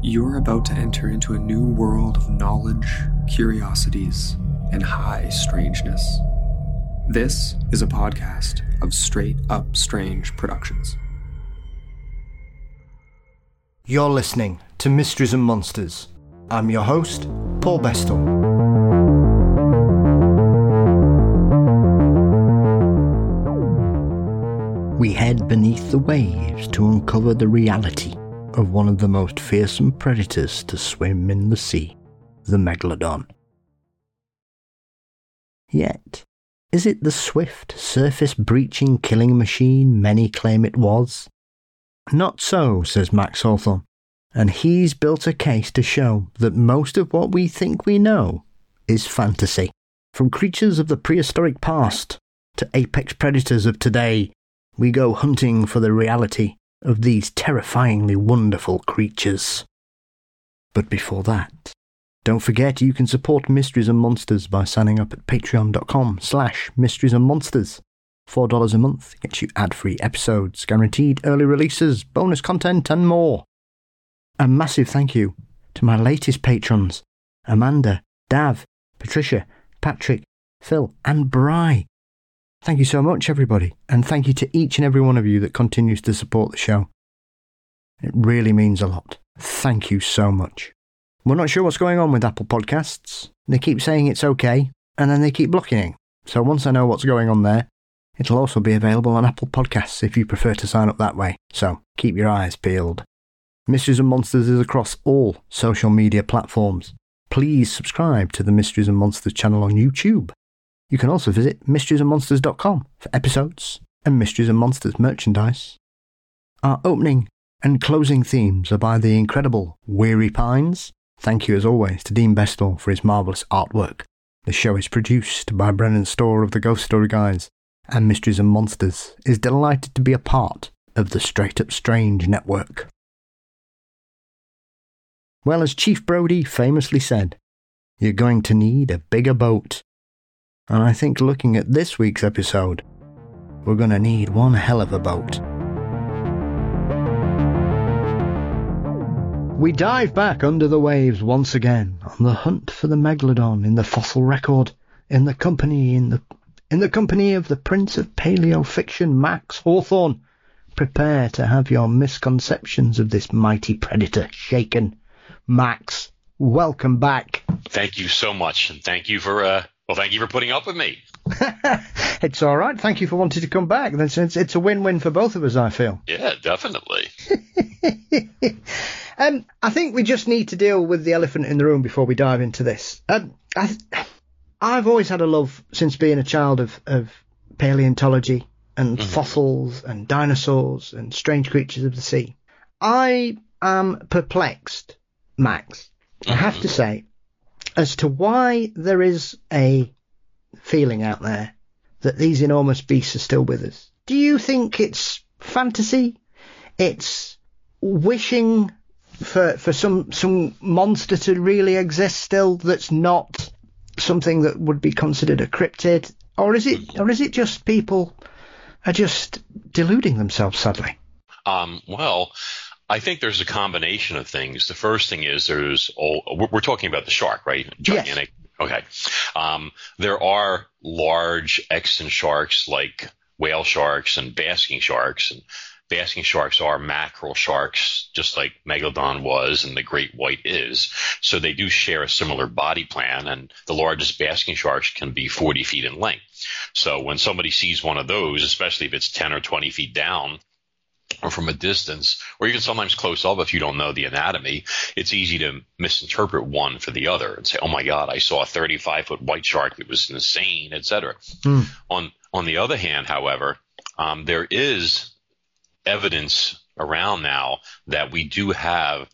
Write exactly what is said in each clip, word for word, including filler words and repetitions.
You're about to enter into a new world of knowledge, curiosities, and high strangeness. This is a podcast of Straight Up Strange Productions. You're listening to Mysteries and Monsters. I'm your host, Paul Bestel. We head beneath the waves to uncover the reality of one of the most fearsome predators to swim in the sea, the Megalodon. Yet, is it the swift, surface-breaching killing machine many claim it was? Not so, says Max Hawthorne, and he's built a case to show that most of what we think we know is fantasy. From creatures of the prehistoric past to apex predators of today, we go hunting for the reality of these terrifyingly wonderful creatures. But before that, don't forget you can support Mysteries and Monsters by signing up at patreon.com slash mysteries and monsters. four dollars a month gets you ad-free episodes, guaranteed early releases, bonus content and more. A massive thank you to my latest patrons, Amanda, Dav, Patricia, Patrick, Phil and Bri. Thank you so much, everybody, and thank you to each and every one of you that continues to support the show. It really means a lot. Thank you so much. We're not sure what's going on with Apple Podcasts. They keep saying it's okay, and then they keep blocking it. So once I know what's going on there, it'll also be available on Apple Podcasts if you prefer to sign up that way. So keep your eyes peeled. Mysteries and Monsters is across all social media platforms. Please subscribe to the Mysteries and Monsters channel on YouTube. You can also visit mysteries and monsters dot com for episodes and Mysteries and Monsters merchandise. Our opening and closing themes are by the incredible Weary Pines. Thank you as always to Dean Bestel for his marvellous artwork. The show is produced by Brennan Storr of the Ghost Story Guys, and Mysteries and Monsters is delighted to be a part of the Straight Up Strange network. Well, as Chief Brody famously said, you're going to need a bigger boat. And I think looking at this week's episode, we're going to need one hell of a boat. We dive back under the waves once again on the hunt for the Megalodon in the fossil record, in the company in the in the company of the Prince of Paleofiction, Max Hawthorne. Prepare to have your misconceptions of this mighty predator shaken. Max, welcome back. Thank you so much, and thank you for uh Well, thank you for putting up with me. It's all right. Thank you for wanting to come back. It's, it's, it's a win-win for both of us, I feel. Yeah, definitely. um, I think we just need to deal with the elephant in the room before we dive into this. Um, I, I've always had a love, since being a child, of, of paleontology and mm-hmm. fossils and dinosaurs and strange creatures of the sea. I am perplexed, Max, mm-hmm. I have to say, as to why there is a feeling out there that these enormous beasts are still with us. Do you think it's fantasy? It's wishing for for some some monster to really exist still that's not something that would be considered a cryptid? Or is it or is it just people are just deluding themselves, sadly? Um, well, I think there's a combination of things. The first thing is there's all, we're talking about the shark, right? Gigantic. Yes. Okay. Um, there are large extant sharks like whale sharks and basking sharks, and basking sharks are mackerel sharks, just like Megalodon was and the great white is. So they do share a similar body plan, and the largest basking sharks can be forty feet in length. So when somebody sees one of those, especially if it's ten or twenty feet down, or from a distance, or even sometimes close up if you don't know the anatomy, it's easy to misinterpret one for the other and say, oh my God, I saw a thirty-five foot white shark that was insane, et cetera. Mm. On, on the other hand, however, um, there is evidence around now that we do have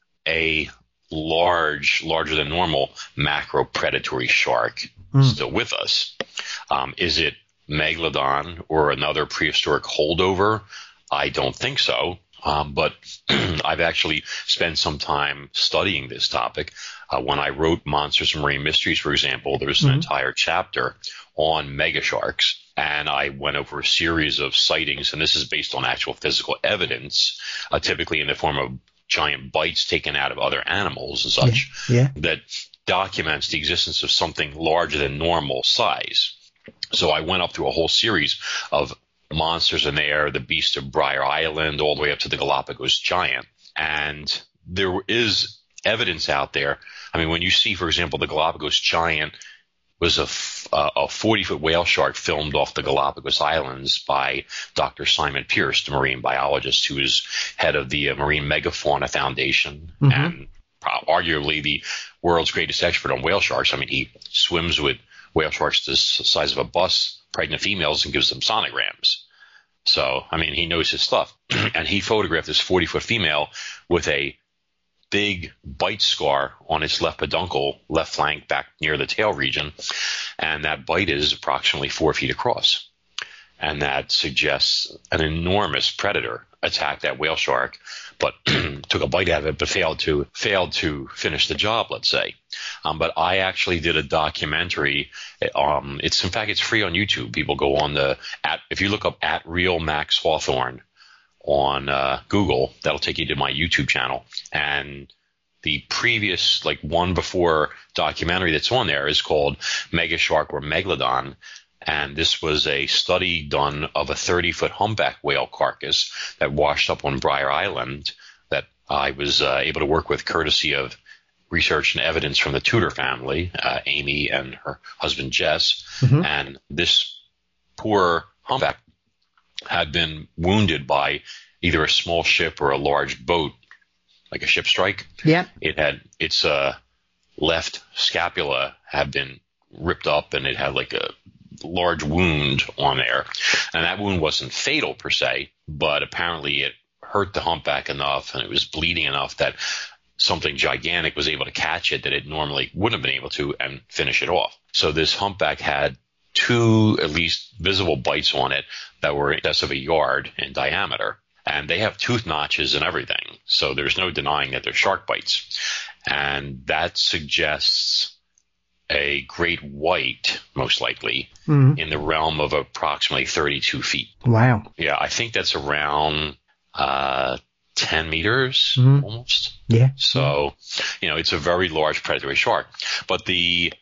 a large, larger than normal macro predatory shark mm. still with us. Um, is it Megalodon or another prehistoric holdover? I don't think so, um, but I've actually spent some time studying this topic. Uh, when I wrote Monsters and Marine Mysteries, for example, there's an mm-hmm. entire chapter on mega sharks, and I went over a series of sightings, and this is based on actual physical evidence, uh, typically in the form of giant bites taken out of other animals and such, yeah, yeah. that documents the existence of something larger than normal size. So I went up through a whole series of monsters in there, the beast of Briar Island, all the way up to the Galapagos giant. And there is evidence out there. I mean, when you see, for example, the Galapagos giant was a, uh, a forty-foot whale shark filmed off the Galapagos Islands by Doctor Simon Pierce, the marine biologist who is head of the uh, Marine Megafauna Foundation, mm-hmm. and arguably the world's greatest expert on whale sharks. I mean, he swims with whale sharks the size of a bus, pregnant females, and gives them sonograms. So, I mean, he knows his stuff. And he photographed this forty-foot female with a big bite scar on its left peduncle, left flank, back near the tail region. And that bite is approximately four feet across. And that suggests an enormous predator attacked that whale shark, but took a bite out of it, but failed to failed to finish the job, let's say. Um, but I actually did a documentary. Um, it's in fact it's free on YouTube. People go on the at if you look up at Real Max Hawthorne on uh, Google, that'll take you to my YouTube channel. And the previous, like one before documentary that's on there is called Mega Shark or Megalodon. And this was a study done of a thirty-foot humpback whale carcass that washed up on Briar Island that I was uh, able to work with courtesy of research and evidence from the Tudor family, uh, Amy and her husband Jess. Mm-hmm. And this poor humpback had been wounded by either a small ship or a large boat, like a ship strike. Yeah. It had its uh, left scapula had been ripped up, and it had like a large wound on there. And that wound wasn't fatal per se, but apparently it hurt the humpback enough and it was bleeding enough that something gigantic was able to catch it that it normally wouldn't have been able to and finish it off. So this humpback had two at least visible bites on it that were in excess of a yard in diameter. And they have tooth notches and everything. So there's no denying that they're shark bites. And that suggests a great white, most likely, mm-hmm. in the realm of approximately thirty-two feet. Wow. Yeah, I think that's around uh, ten meters mm-hmm. almost. Yeah. So, you know, it's a very large predatory shark. But the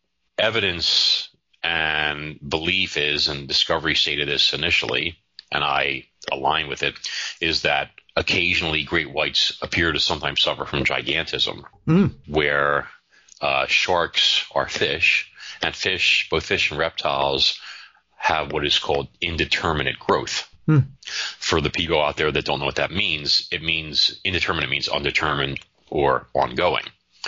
evidence and belief is, and Discovery stated this initially, and I align with it, is that occasionally great whites appear to sometimes suffer from gigantism, mm. where uh, sharks are fish, and fish, both fish and reptiles, have what is called indeterminate growth. Mm. For the people out there that don't know what that means, it means indeterminate means undetermined or ongoing.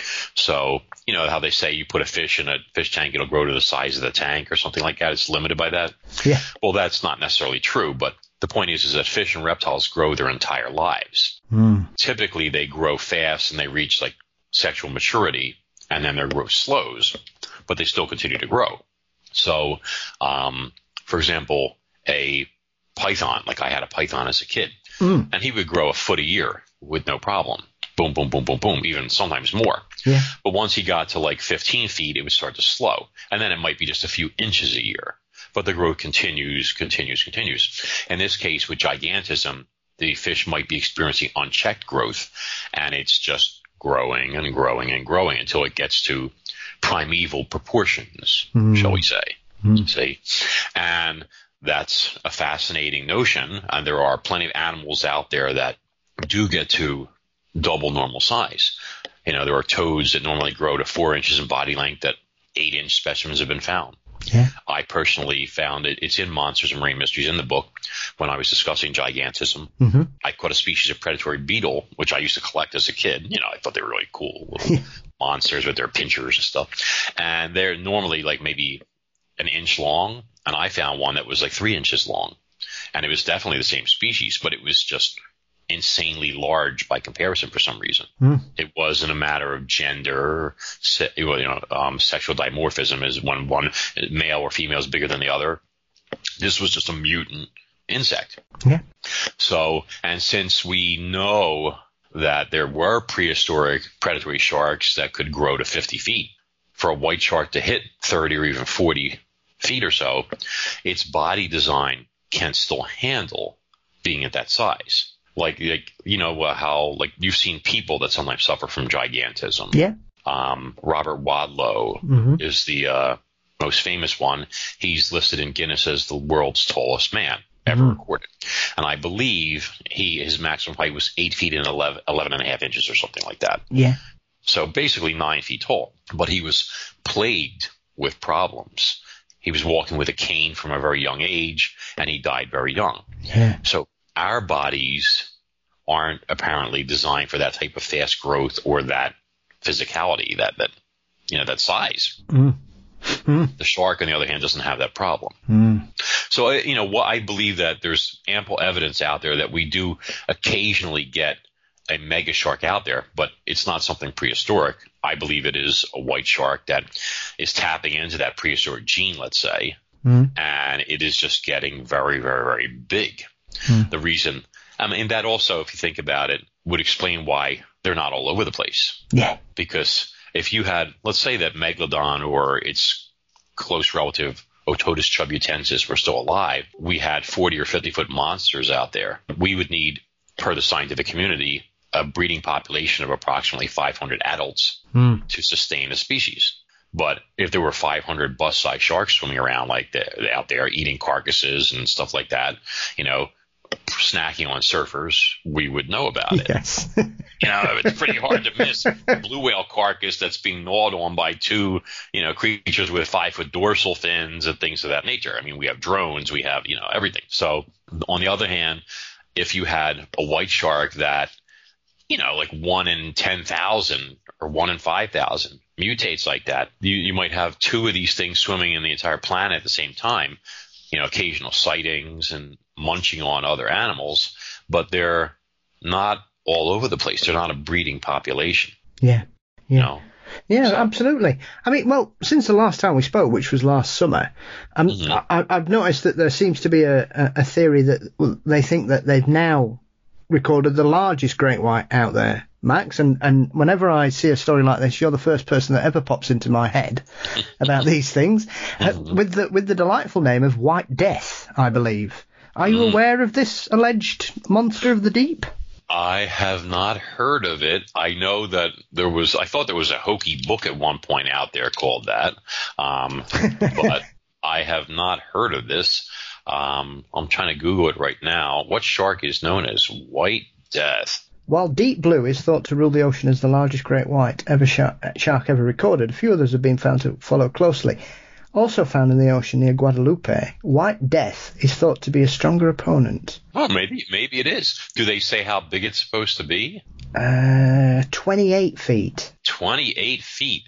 So, you know how they say you put a fish in a fish tank, it'll grow to the size of the tank or something like that. It's limited by that. Yeah. Well, that's not necessarily true, but the point is, is that fish and reptiles grow their entire lives. Mm. Typically, they grow fast and they reach like sexual maturity, and then their growth slows, but they still continue to grow. So, um, for example, a python, like I had a python as a kid, mm. and he would grow a foot a year with no problem. Boom, boom, boom, boom, boom, even sometimes more. Yeah. But once he got to like fifteen feet, it would start to slow. And then it might be just a few inches a year. But the growth continues, continues, continues. In this case, with gigantism, the fish might be experiencing unchecked growth, and it's just growing and growing and growing until it gets to primeval proportions, mm. shall we say. Mm. See? And that's a fascinating notion. And there are plenty of animals out there that do get to double normal size. You know, there are toads that normally grow to four inches in body length that eight inch specimens have been found. Yeah. I personally found it. It's in Monsters and Marine Mysteries in the book when I was discussing gigantism. Mm-hmm. I caught a species of predatory beetle, which I used to collect as a kid. You know, I thought they were really cool little monsters with their pinchers and stuff. And they're normally like maybe an inch long. And I found one that was like three inches long. And it was definitely the same species, but it was just insanely large by comparison for some reason. Mm. It wasn't a matter of gender, se- you know, um, sexual dimorphism is when one male or female is bigger than the other. This was just a mutant insect. Yeah. So, and since we know that there were prehistoric predatory sharks that could grow to fifty feet, for a white shark to hit thirty or even forty feet or so, its body design can still handle being at that size. Like, like you know uh, how like you've seen people that sometimes suffer from gigantism. Yeah. Um, Robert Wadlow mm-hmm. is the uh, most famous one. He's listed in Guinness as the world's tallest man ever mm-hmm. recorded. And I believe he his maximum height was eight feet and eleven, eleven and a half inches or something like that. Yeah. So basically nine feet tall. But he was plagued with problems. He was walking with a cane from a very young age, and he died very young. Yeah. So our bodies aren't apparently designed for that type of fast growth or that physicality, that, that you know, that size. Mm. Mm. The shark, on the other hand, doesn't have that problem. Mm. So, you know, what I believe that there's ample evidence out there that we do occasionally get a mega shark out there, but it's not something prehistoric. I believe it is a white shark that is tapping into that prehistoric gene, let's say, mm. and it is just getting very, very, very big. Mm. The reason, I mean, that also, if you think about it, would explain why they're not all over the place. Yeah. Because if you had, let's say that Megalodon or its close relative Otodus chubutensis were still alive, we had forty or fifty foot monsters out there. We would need, per the scientific community, a breeding population of approximately five hundred adults mm. to sustain a species. But if there were five hundred bus-sized sharks swimming around like the, out there eating carcasses and stuff like that, you know, snacking on surfers, we would know about it. Yes. You know, it's pretty hard to miss a blue whale carcass that's being gnawed on by two, you know, creatures with five-foot dorsal fins and things of that nature. I mean, we have drones, we have, you know, everything. So on the other hand, if you had a white shark that, you know, like one in ten thousand or one in five thousand mutates like that, you, you might have two of these things swimming in the entire planet at the same time, you know, occasional sightings and munching on other animals, but they're not all over the place. They're not a breeding population. Yeah. Yeah. You know? Yeah, So- absolutely. I mean, well, since the last time we spoke, which was last summer, um, Mhm. I, I've noticed that there seems to be a, a, a theory that well, they think that they've now recorded the largest great white out there, Max. And, and whenever I see a story like this, you're the first person that ever pops into my head about these things, uh, with the with the delightful name of White Death, I believe. Are you Mm. aware of this alleged monster of the deep? I have not heard of it. I know that there was, I thought there was a hokey book at one point out there called that, um, but I have not heard of this. Um, I'm trying to Google it right now. What shark is known as White Death? While deep blue is thought to rule the ocean as the largest great white ever shark, shark ever recorded, a few others have been found to follow closely. Also found in the ocean near Guadalupe, White Death is thought to be a stronger opponent. Oh, maybe, maybe it is. Do they say how big it's supposed to be? Uh, twenty-eight feet. twenty-eight feet.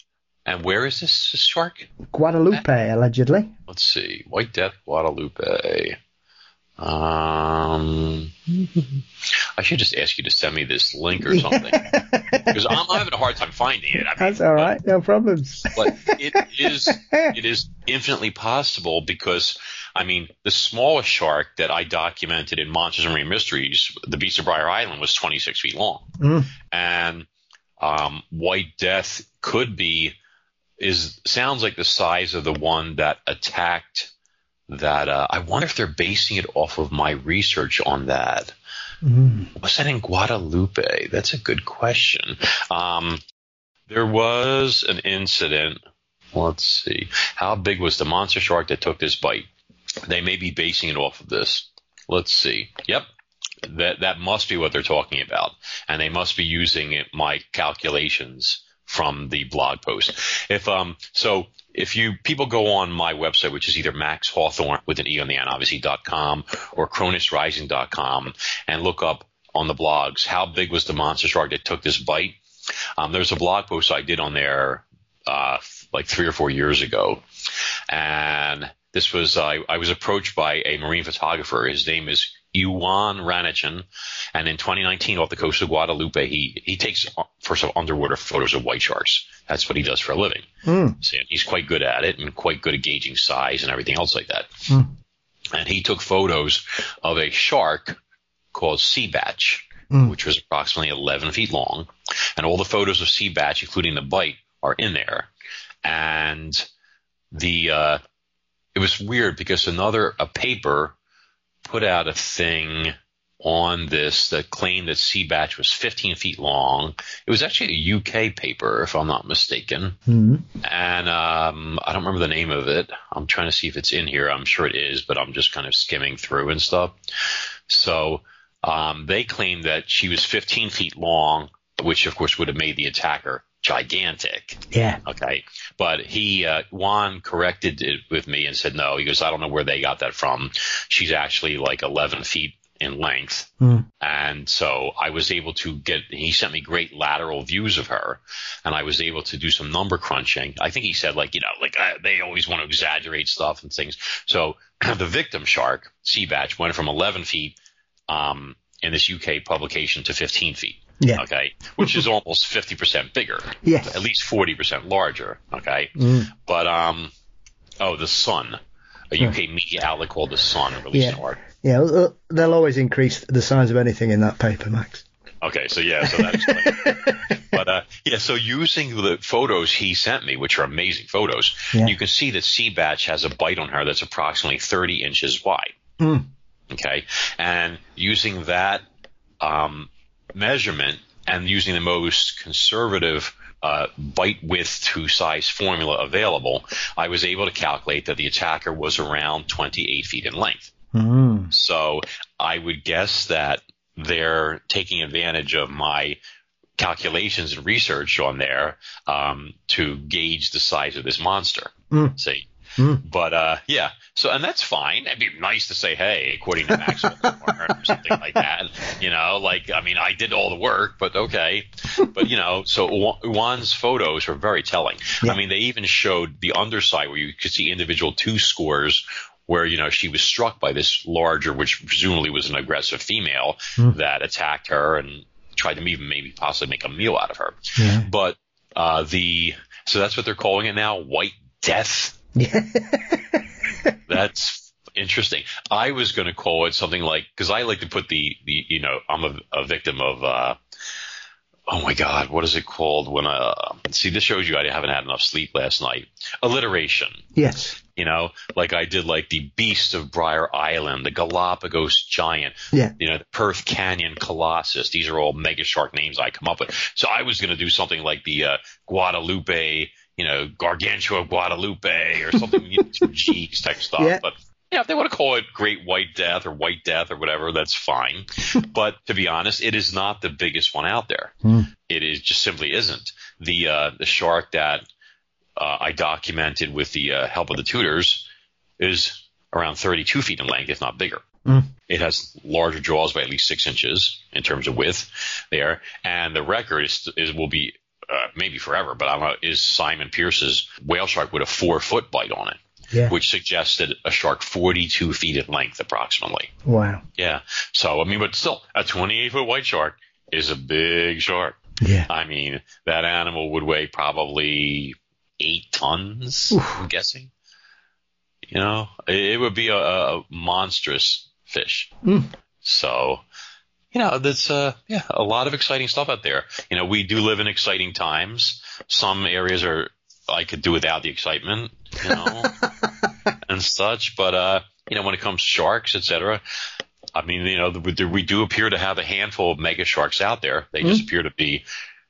And where is this shark? Guadalupe, allegedly. Let's see. White Death, Guadalupe. Um, I should just ask you to send me this link or something, because I'm having a hard time finding it. I mean, That's all right, no problems. but it is it is infinitely possible because, I mean, the smallest shark that I documented in Monsters and Marine Mysteries, the Beast of Briar Island, was twenty-six feet long, Mm. and um, White Death could be is sounds like the size of the one that attacked. That uh, I wonder if they're basing it off of my research on that. Mm. Was that in Guadalupe? That's a good question. Um, there was an incident. Let's see. How big was the monster shark that took this bite? They may be basing it off of this. Let's see. Yep. That that must be what they're talking about. And they must be using it, my calculations from the blog post. If um so if you people go on my website, which is either Max Hawthorne with an E on the end, obviously dot com, or cronus rising dot com, and look up on the blogs how big was the monster shark that took this bite. Um, there's a blog post I did on there uh, like three or four years ago, and this was uh, I was approached by a marine photographer. His name is Iwan Ranichin, and in twenty nineteen off the coast of Guadalupe, he he takes first of all underwater photos of white sharks. That's what he does for a living. Mm. So he's quite good at it and quite good at gauging size and everything else like that. Mm. And he took photos of a shark called Sea Batch, Mm. which was approximately eleven feet long, and all the photos of Sea Batch, including the bite, are in there. And the uh, it was weird because another a paper put out a thing on this that claimed that sea batch was fifteen feet long. It was actually a U K paper, if I'm not mistaken. Mm-hmm. And um, I don't remember the name of it. I'm trying to see if it's in here. I'm sure it is, but I'm just kind of skimming through and stuff. So um, they claimed that she was fifteen feet long, which, of course, would have made the attacker gigantic. Yeah. Okay. But he, uh, Juan corrected it with me and said, no, he goes, I don't know where they got that from. She's actually like eleven feet in length. Mm. And so I was able to get, he sent me great lateral views of her, and I was able to do some number crunching. I think he said, like, you know, like uh, they always want to exaggerate stuff and things. So the victim shark, sea batch, went from eleven feet um, in this U K publication to fifteen feet. Yeah. Okay. Which is almost fifty percent bigger. Yes. At least forty percent larger. Okay. Mm. But, um, oh, The Sun, a U K media outlet called The Sun, released Yeah. an article. Yeah, they'll always increase the size of anything in that paper, Max. Okay, so yeah, so that explains it. But uh, yeah, so using the photos he sent me, which are amazing photos, Yeah. you can see that Sea Batch has a bite on her that's approximately thirty inches wide. Mm. Okay, and using that um, measurement and using the most conservative uh, bite width to size formula available, I was able to calculate that the attacker was around twenty-eight feet in length. Mm. So I would guess that they're taking advantage of my calculations and research on there um, to gauge the size of this monster. Mm. See? Mm. But, uh, yeah. So, and that's fine. It'd be nice to say, hey, according to Maxwell or something like that. You know, like, I mean, I did all the work, but okay. But, you know, so Juan's photos are very telling. Yeah. I mean, they even showed the underside where you could see individual two scores where, you know, she was struck by this larger, which presumably was an aggressive female Mm. that attacked her and tried to even maybe possibly make a meal out of her. Yeah. But uh, the – so that's what they're calling it now, White Death. Yeah. That's interesting. I was going to call it something like – because I like to put the, the – you know, I'm a, a victim of uh, – oh, my God, what is it called when uh, – see, this shows you I haven't had enough sleep last night. Alliteration. Yes. You know, like I did like the Beast of Briar Island, the Galapagos Giant, Yeah. you know, the Perth Canyon Colossus. These are all mega shark names I come up with. So I was going to do something like the uh, Guadalupe, you know, Gargantua Guadalupe or something, you know, some G's type stuff. Yeah. But yeah, if they want to call it Great White Death or White Death or whatever, that's fine. But to be honest, it is not the biggest one out there. Mm. It is just simply isn't. The uh, the shark that Uh, I documented with the uh, help of the tutors is around thirty-two feet in length, if not bigger. Mm. It has larger jaws by at least six inches in terms of width there. And the record is, is will be uh, maybe forever, but I don't know, is Simon Pierce's whale shark with a four-foot bite on it, Yeah. which suggested a shark forty-two feet in length approximately. Wow. Yeah. So, I mean, but still, a twenty-eight-foot white shark is a big shark. Yeah. I mean, that animal would weigh probably eight tons, Oof. I'm guessing. You know, it, it would be a, a monstrous fish. Mm. So, you know, that's, uh, yeah, a lot of exciting stuff out there. You know, we do live in exciting times. Some areas are, I could do without the excitement, you know, and such. But, uh, you know, when it comes to sharks, et cetera, I mean, you know, we do appear to have a handful of mega sharks out there. They mm. just appear to be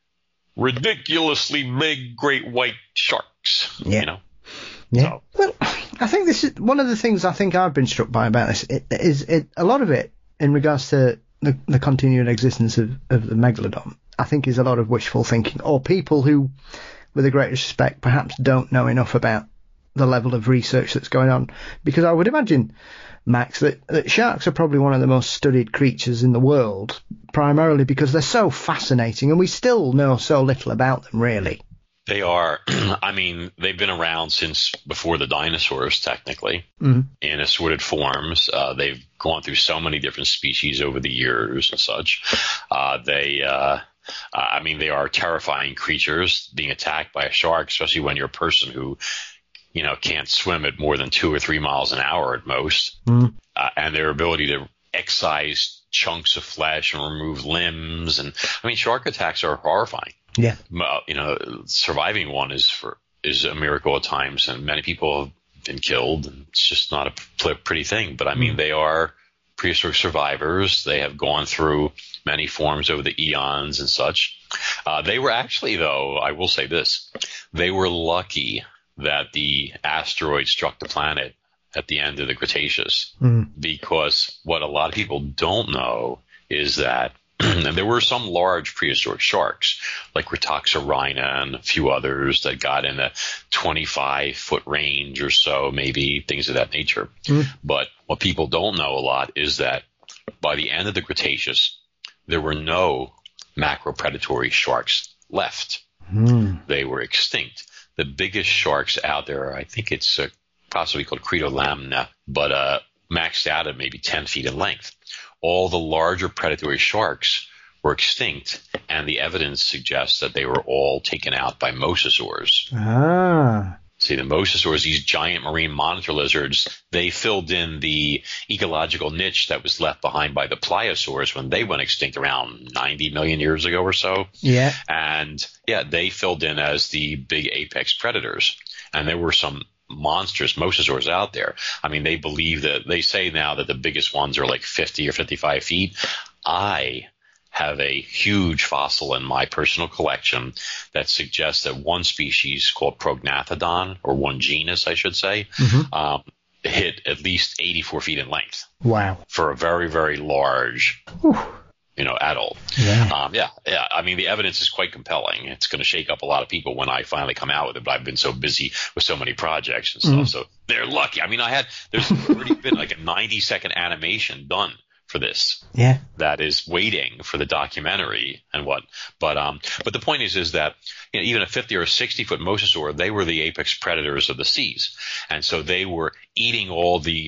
ridiculously big great white sharks, yeah. you know. Yeah. So. Well, I think this is one of the things I think I've been struck by about this. It, is it a lot of it in regards to the, the continued existence of, of the megalodon, I think is a lot of wishful thinking, or people who, with the greatest respect, perhaps don't know enough about the level of research that's going on. Because I would imagine, Max, that, that sharks are probably one of the most studied creatures in the world, primarily because they're so fascinating and we still know so little about them, really. They are. I mean, they've been around since before the dinosaurs, technically, mm-hmm. in assorted forms. Uh, they've gone through so many different species over the years and such. Uh, they, uh, I mean, they are terrifying creatures. Being attacked by a shark, especially when you're a person who, you know, can't swim at more than two or three miles an hour at most, mm. uh, and their ability to excise chunks of flesh and remove limbs. And I mean, shark attacks are horrifying. Yeah. Uh, you know, surviving one is for is a miracle at times, and many people have been killed. And it's just not a pretty thing. But I mean, mm. they are prehistoric survivors. They have gone through many forms over the eons and such. Uh, they were actually, though, I will say this, they were lucky that the asteroid struck the planet at the end of the Cretaceous, mm. because what a lot of people don't know is that and there were some large prehistoric sharks, like Cretoxorhina and a few others that got in the twenty-five foot range or so, maybe, things of that nature. Mm. But what people don't know a lot is that by the end of the Cretaceous, there were no macropredatory sharks left. Mm. They were extinct. The biggest sharks out there, I think it's uh, possibly called Cretolamna, but uh, maxed out at maybe ten feet in length. All the larger predatory sharks were extinct, and the evidence suggests that they were all taken out by mosasaurs. Ah. See, the mosasaurs, these giant marine monitor lizards, they filled in the ecological niche that was left behind by the pliosaurs when they went extinct around ninety million years ago or so. Yeah. And, yeah, they filled in as the big apex predators. And there were some monstrous mosasaurs out there. I mean, they believe that they say now that the biggest ones are like fifty or fifty-five feet. I have a huge fossil in my personal collection that suggests that one species called Prognathodon, or one genus, I should say, mm-hmm. um, hit at least eighty-four feet in length. Wow. For a very, very large Whew. you know, adult. Yeah. Um, yeah, yeah. I mean, the evidence is quite compelling. It's going to shake up a lot of people when I finally come out with it, but I've been so busy with so many projects and stuff. Mm. So they're lucky. I mean, I had, there's already been like a ninety second animation done for this. Yeah. That is waiting for the documentary and what, but, um, but the point is, is that, you know, even a fifty or a sixty foot mosasaur, they were the apex predators of the seas. And so they were eating all the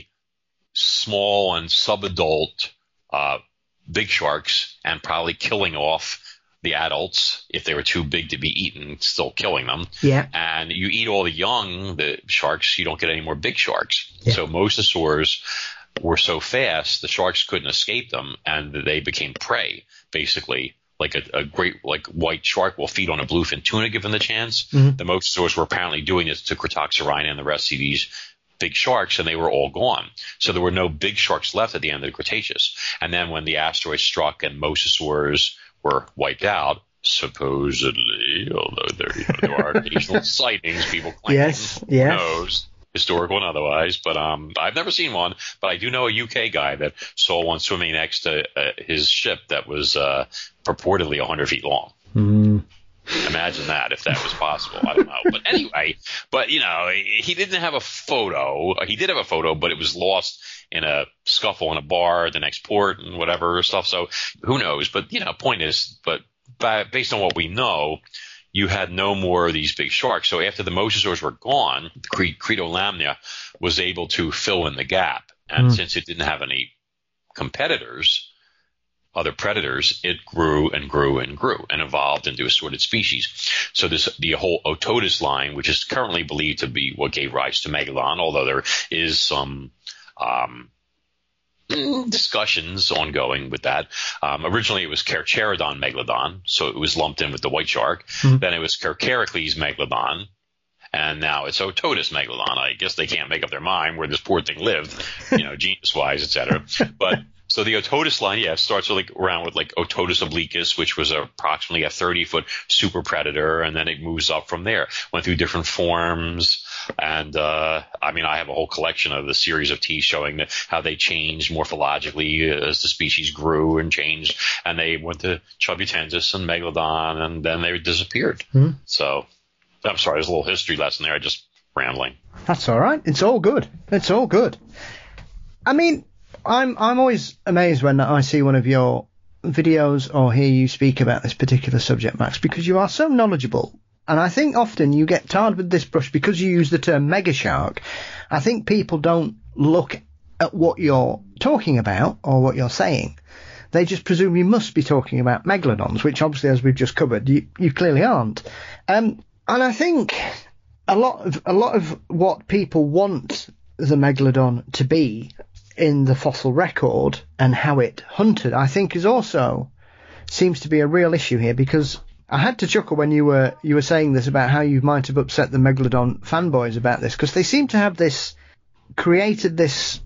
small and subadult, uh, big sharks and probably killing off the adults if they were too big to be eaten, still killing them. Yeah. And you eat all the young, the sharks, you don't get any more big sharks. Yeah. So mosasaurs were so fast, the sharks couldn't escape them, and they became prey, basically. Like a, a great like white shark will feed on a bluefin tuna given the chance. Mm-hmm. The mosasaurs were apparently doing this to Cretoxorhina and the rest of these big sharks, and they were all gone. So there were no big sharks left at the end of the Cretaceous. And then when the asteroid struck and mosasaurs were wiped out, supposedly, although there, you know, there are occasional sightings, people claim, yes, yes. who knows, historical and otherwise, but um, I've never seen one, but I do know a U K guy that saw one swimming next to uh, his ship that was uh, purportedly one hundred feet long. Mm. Imagine that, if that was possible. I don't know. But anyway, but, you know, he didn't have a photo. He did have a photo, but it was lost in a scuffle in a bar at the next port and whatever stuff. So who knows? But, you know, point is, but by, based on what we know, you had no more of these big sharks. So after the mosasaurs were gone, Cretolamna was able to fill in the gap. And mm. since it didn't have any competitors, other predators, it grew and grew and grew and evolved into assorted species. So this, the whole Otodus line, which is currently believed to be what gave rise to Megalodon, although there is some um, discussions ongoing with that. Um, originally it was Carcharodon Megalodon, so it was lumped in with the white shark. Mm-hmm. Then it was Carcharicles Megalodon. And now it's Otodus Megalodon. I guess they can't make up their mind where this poor thing lived, you know, genus-wise, et cetera. But so the Otodus line, yeah, starts with like around with like Otodus obliquus, which was approximately a thirty foot super predator, and then it moves up from there. Went through different forms, and uh, I mean, I have a whole collection of the series of teeth showing that how they changed morphologically as the species grew and changed, and they went to Chubbutensis and Megalodon, and then they disappeared. Mm-hmm. So I'm sorry, there's a little history lesson there. I just rambling. That's all right. It's all good. It's all good. I mean, I'm I'm always amazed when I see one of your videos or hear you speak about this particular subject, Max, because you are so knowledgeable. And I think often you get tarred with this brush because you use the term megashark. I think people don't look at what you're talking about or what you're saying. They just presume you must be talking about megalodons, which obviously, as we've just covered, you, you clearly aren't. Um, and I think a lot of a lot of what people want the megalodon to be in the fossil record and how it hunted, I think, is also seems to be a real issue here, because I had to chuckle when you were you were saying this about how you might have upset the megalodon fanboys about this, because they seem to have this created this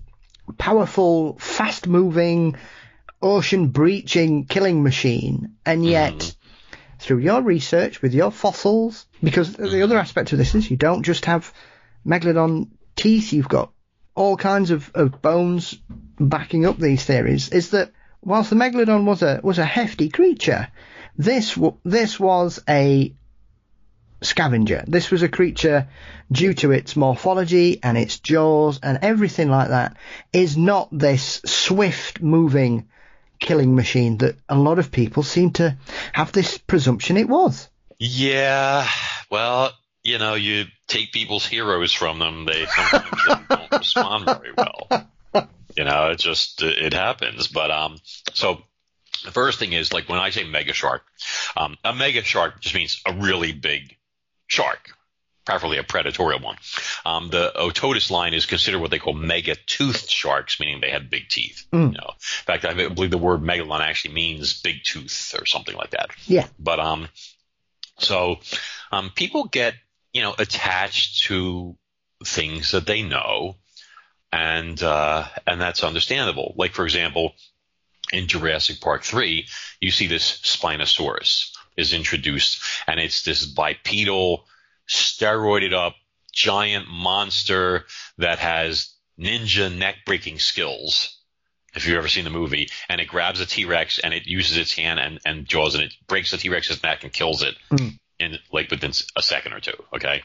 powerful, fast-moving, ocean-breaching killing machine, and yet, mm-hmm. through your research with your fossils, because mm-hmm. the other aspect of this is you don't just have Megalodon teeth, you've got all kinds of, of bones backing up these theories, is that whilst the Megalodon was a was a hefty creature, this w- this was a scavenger. This was a creature, due to its morphology and its jaws and everything like that, is not this swift-moving killing machine that a lot of people seem to have this presumption it was. Yeah, well, you know, you take people's heroes from them, they sometimes don't respond very well. You know, it just, it happens. But, um, so the first thing is, like, when I say mega shark, um, a mega shark just means a really big shark, preferably a predatory one. Um, the Otodus line is considered what they call mega-toothed sharks, meaning they have big teeth. Mm. You know, in fact, I believe the word megalodon actually means big tooth or something like that. Yeah. But um, so um, people get, you know, attached to things that they know, and uh, and that's understandable. Like, for example, in Jurassic Park three, you see this Spinosaurus is introduced, and it's this bipedal, steroided up giant monster that has ninja neck-breaking skills, if you've ever seen the movie, and it grabs a T-Rex and it uses its hand and, and jaws, and it breaks the T-Rex's neck and kills it mm. in like within a second or two, okay?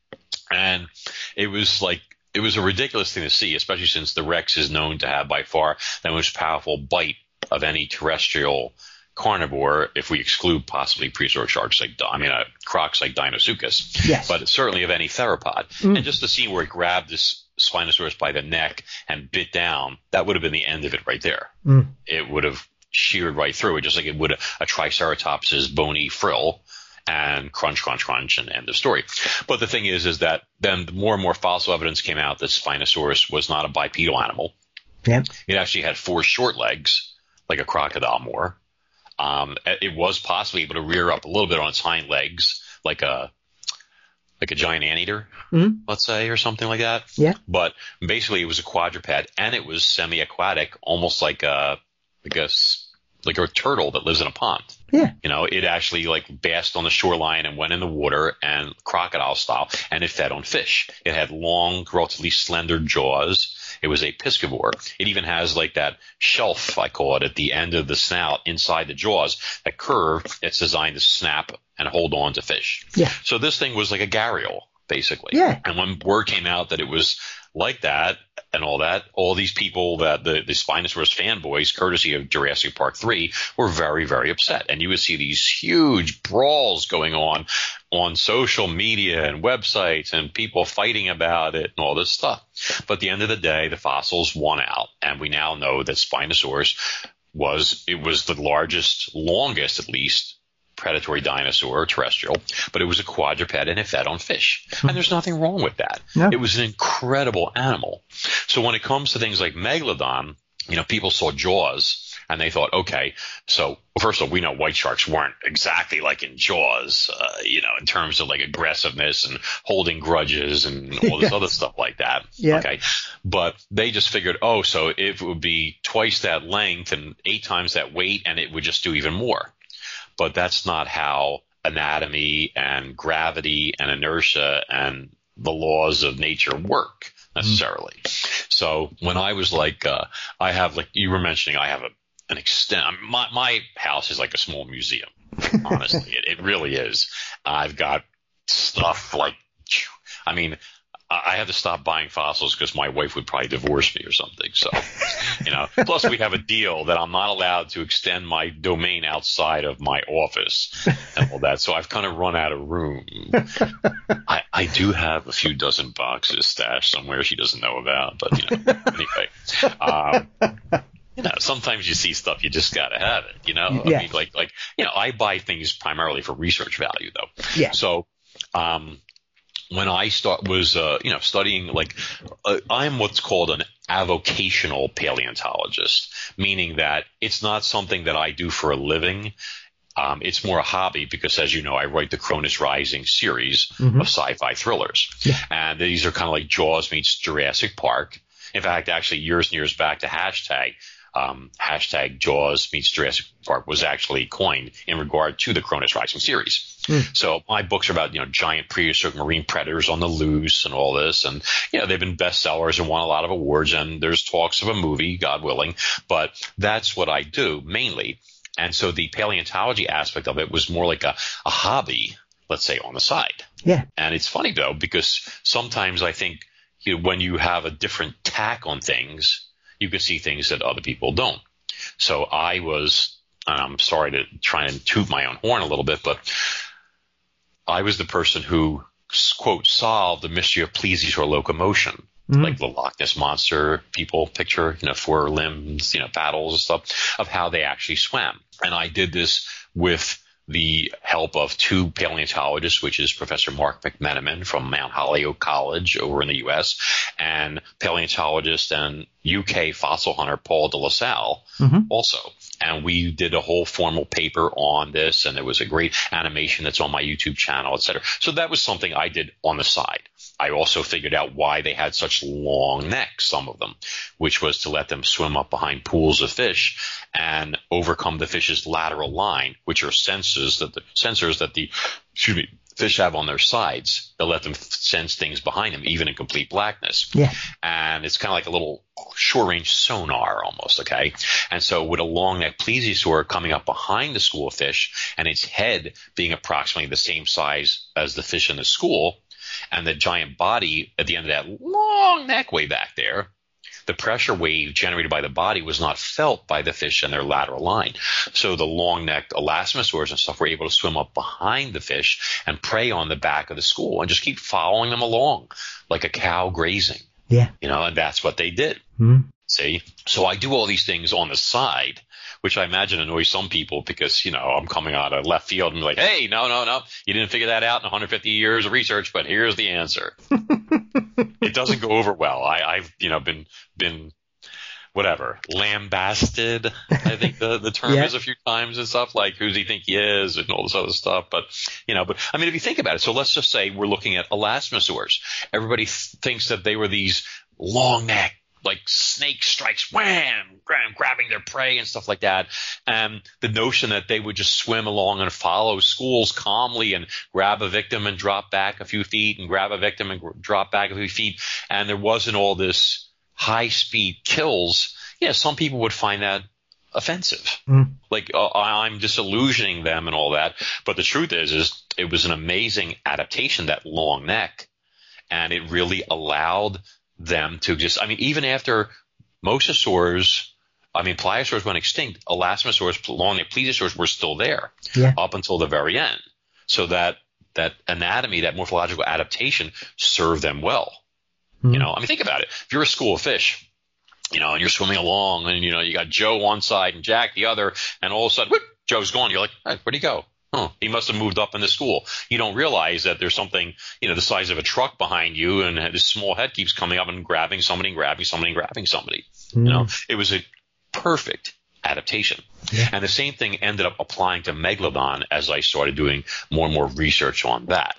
And it was like, it was a ridiculous thing to see, especially since the Rex is known to have by far the most powerful bite of any terrestrial carnivore, if we exclude possibly prehistoric sharks like, I mean, uh, crocs like Deinosuchus, yes. but certainly of any theropod. Mm. And just the scene where it grabbed this Spinosaurus by the neck and bit down, that would have been the end of it right there. Mm. It would have sheared right through it, just like it would a, a Triceratops's bony frill, and crunch, crunch, crunch, and end of story. But the thing is, is that then more and more fossil evidence came out that Spinosaurus was not a bipedal animal. Yeah. It actually had four short legs, like a crocodile more. Um, it was possibly able to rear up a little bit on its hind legs, like a like a giant anteater, mm-hmm. let's say, or something like that. Yeah. But basically, it was a quadruped, and it was semi-aquatic, almost like a like a like a turtle that lives in a pond. Yeah. You know, it actually like basked on the shoreline and went in the water, and crocodile style, and it fed on fish. It had long, relatively slender jaws. It was a piscivore. It even has like that shelf, I call it, at the end of the snout inside the jaws, that curve that's designed to snap and hold on to fish. Yeah. So this thing was like a gharial, basically. Yeah. And when word came out that it was like that and all that, all these people that the, the Spinosaurus fanboys, courtesy of Jurassic Park three, were very, very upset. And you would see these huge brawls going on on social media and websites and people fighting about it and all this stuff. But at the end of the day, the fossils won out. And we now know that Spinosaurus was, it was the largest, longest at least, predatory dinosaur, terrestrial, but it was a quadruped and it fed on fish. And there's nothing wrong with that. No. It was an incredible animal. So when it comes to things like Megalodon, you know, people saw Jaws and they thought, okay, so first of all, we know white sharks weren't exactly like in Jaws, uh, you know, in terms of like aggressiveness and holding grudges and all this yes. other stuff like that. Yeah. Okay. But they just figured, oh, so it would be twice that length and eight times that weight, and it would just do even more. But that's not how anatomy and gravity and inertia and the laws of nature work necessarily. Mm. So when I was like, uh, I have like you were mentioning, I have a, an extent. My my house is like a small museum. Honestly, it, it really is. I've got stuff like, I mean, I had to stop buying fossils because my wife would probably divorce me or something. So, you know, plus we have a deal that I'm not allowed to extend my domain outside of my office and all that. So I've kind of run out of room. I, I do have a few dozen boxes stashed somewhere she doesn't know about, but you know, anyway, um, you know, sometimes you see stuff, you just got to have it, you know, yeah. I mean, like, like, you know, I buy things primarily for research value though. Yeah. So, um, when I start was, uh, you know, studying, like, uh, I'm what's called an avocational paleontologist, meaning that it's not something that I do for a living. Um, it's more a hobby because, as you know, I write the Cronus Rising series mm-hmm. of sci-fi thrillers. Yeah. And these are kind of like Jaws meets Jurassic Park, In fact, actually, years and years back, the hashtag um, hashtag Jaws meets Jurassic Park was actually coined in regard to the Cronus Rising series. Mm. So my books are about, you know, giant prehistoric marine predators on the loose and all this. And, you know, they've been bestsellers and won a lot of awards. And there's talks of a movie, God willing. But that's what I do mainly. And so the paleontology aspect of it was more like a, a hobby, let's say, on the side. Yeah. And it's funny, though, because sometimes I think, you know, when you have a different tack on things, you can see things that other people don't. So I was, and I'm sorry to try and toot my own horn a little bit, but I was the person who, quote, solved the mystery of plesiosaur locomotion, mm-hmm. like the Loch Ness Monster people picture, you know, four limbs, you know, paddles and stuff, of how they actually swam. And I did this with the help of two paleontologists, which is Professor Mark McMenamin from Mount Holyoke College over in the U S, and paleontologist and U K fossil hunter Paul de La Salle mm-hmm. also. And we did a whole formal paper on this, and there was a great animation that's on my YouTube channel, et cetera. So that was something I did on the side. I also figured out why they had such long necks, some of them, which was to let them swim up behind pools of fish and overcome the fish's lateral line, which are sensors that the sensors that the excuse me, fish have on their sides that let them sense things behind them, even in complete blackness. Yeah. And it's kind of like a little short-range sonar almost, okay? And so with a long-necked plesiosaur coming up behind the school of fish and its head being approximately the same size as the fish in the school, and the giant body at the end of that long neck way back there, the pressure wave generated by the body was not felt by the fish in their lateral line. So the long-necked elasmosaurs and stuff were able to swim up behind the fish and prey on the back of the school and just keep following them along like a cow grazing. Yeah. You know, and that's what they did. Mm-hmm. See? So I do all these things on the side, which I imagine annoys some people because, you know, I'm coming out of left field and be like, hey, no, no, no, you didn't figure that out in one hundred fifty years of research, but here's the answer. It doesn't go over well. I, I've, you know, been, been, whatever, lambasted, I think the, the term yeah. is a few times and stuff, like, who does he think he is and all this other stuff. But, you know, but I mean, if you think about it, so let's just say we're looking at elasmosaurs. Everybody th- thinks that they were these long neck, like snake strikes, wham, gram, grabbing their prey and stuff like that. And the notion that they would just swim along and follow schools calmly and grab a victim and drop back a few feet and grab a victim and gr- drop back a few feet. And there wasn't all this high speed kills. Yeah, some people would find that offensive. Mm. Like uh, I'm disillusioning them and all that. But the truth is, is it was an amazing adaptation, that long neck. And it really allowed them to just, I mean, even after mosasaurs, I mean, pliosaurs went extinct, elasmosaurs, long-necked plesiosaurs were still there yeah. up until the very end. So that that anatomy, that morphological adaptation served them well. Mm-hmm. You know, I mean, think about it. If you're a school of fish, you know, and you're swimming along and, you know, you got Joe one side and Jack the other, and all of a sudden, whoop, Joe's gone. You're like, hey, where'd he go? Huh, he must have moved up in the school. You don't realize that there's something, you know, the size of a truck behind you, and this small head keeps coming up and grabbing somebody, and grabbing somebody, and grabbing somebody. Mm. You know, it was a perfect adaptation. Yeah. And the same thing ended up applying to Megalodon as I started doing more and more research on that.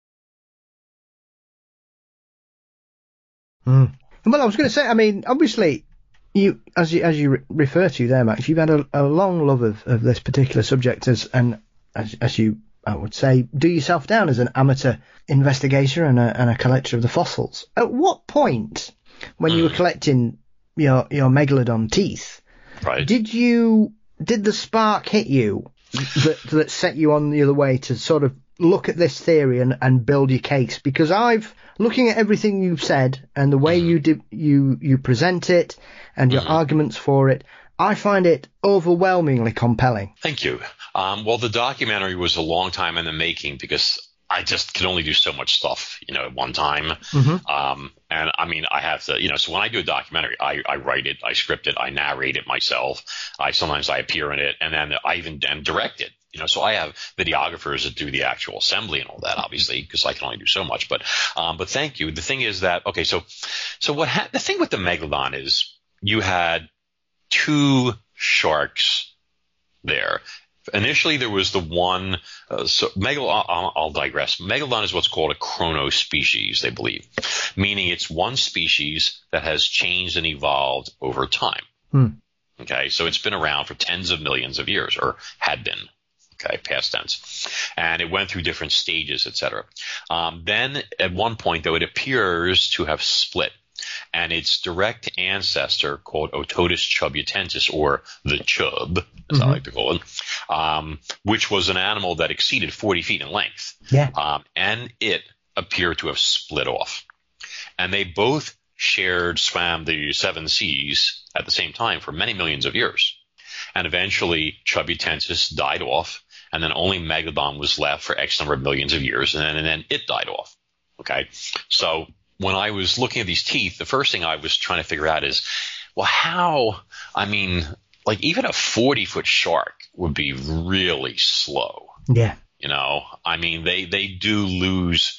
Mm. Well, I was going to say, I mean, obviously, you, as you as you re- refer to there, Max, you've had a, a long love of, of this particular subject, as and as, as you, I would say, do yourself down as an amateur investigator and a, and a collector of the fossils. At what point, when mm. you were collecting your your Megalodon teeth, right. did you did the spark hit you that that set you on the other way to sort of look at this theory and, and build your case? Because I've looking at everything you've said and the way mm. you did you you present it and your mm. arguments for it, I find it overwhelmingly compelling. Thank you. Um, well, the documentary was a long time in the making because I just could only do so much stuff, you know, at one time. Mm-hmm. Um, and I mean, I have to, you know, so when I do a documentary, I, I write it, I script it, I narrate it myself. I sometimes I appear in it, and then I even and direct it. You know, so I have videographers that do the actual assembly and all that, obviously, because I can only do so much. But, um, but thank you. The thing is that, okay, so, so what ha- the thing with the Megalodon is you had two sharks there, Initially, there was the one. Uh, so Megalodon. I'll, I'll digress. Megalodon is what's called a chronospecies. They believe, meaning it's one species that has changed and evolved over time. Hmm. Okay, so it's been around for tens of millions of years, or had been. Okay, past tense, and it went through different stages, et cetera. Um, then, at one point, though, it appears to have split. And its direct ancestor, called Otodus chubutensis, or the chub, as mm-hmm. I like to call it, um, which was an animal that exceeded forty feet in length. Yeah. Um, and it appeared to have split off. And they both shared, swam the seven seas at the same time for many millions of years. And eventually, chubutensis died off, and then only Megalodon was left for X number of millions of years, and then, and then it died off. Okay? So when I was looking at these teeth, the first thing I was trying to figure out is, well, how, I mean, like even a forty-foot shark would be really slow. Yeah. You know, I mean, they, they do lose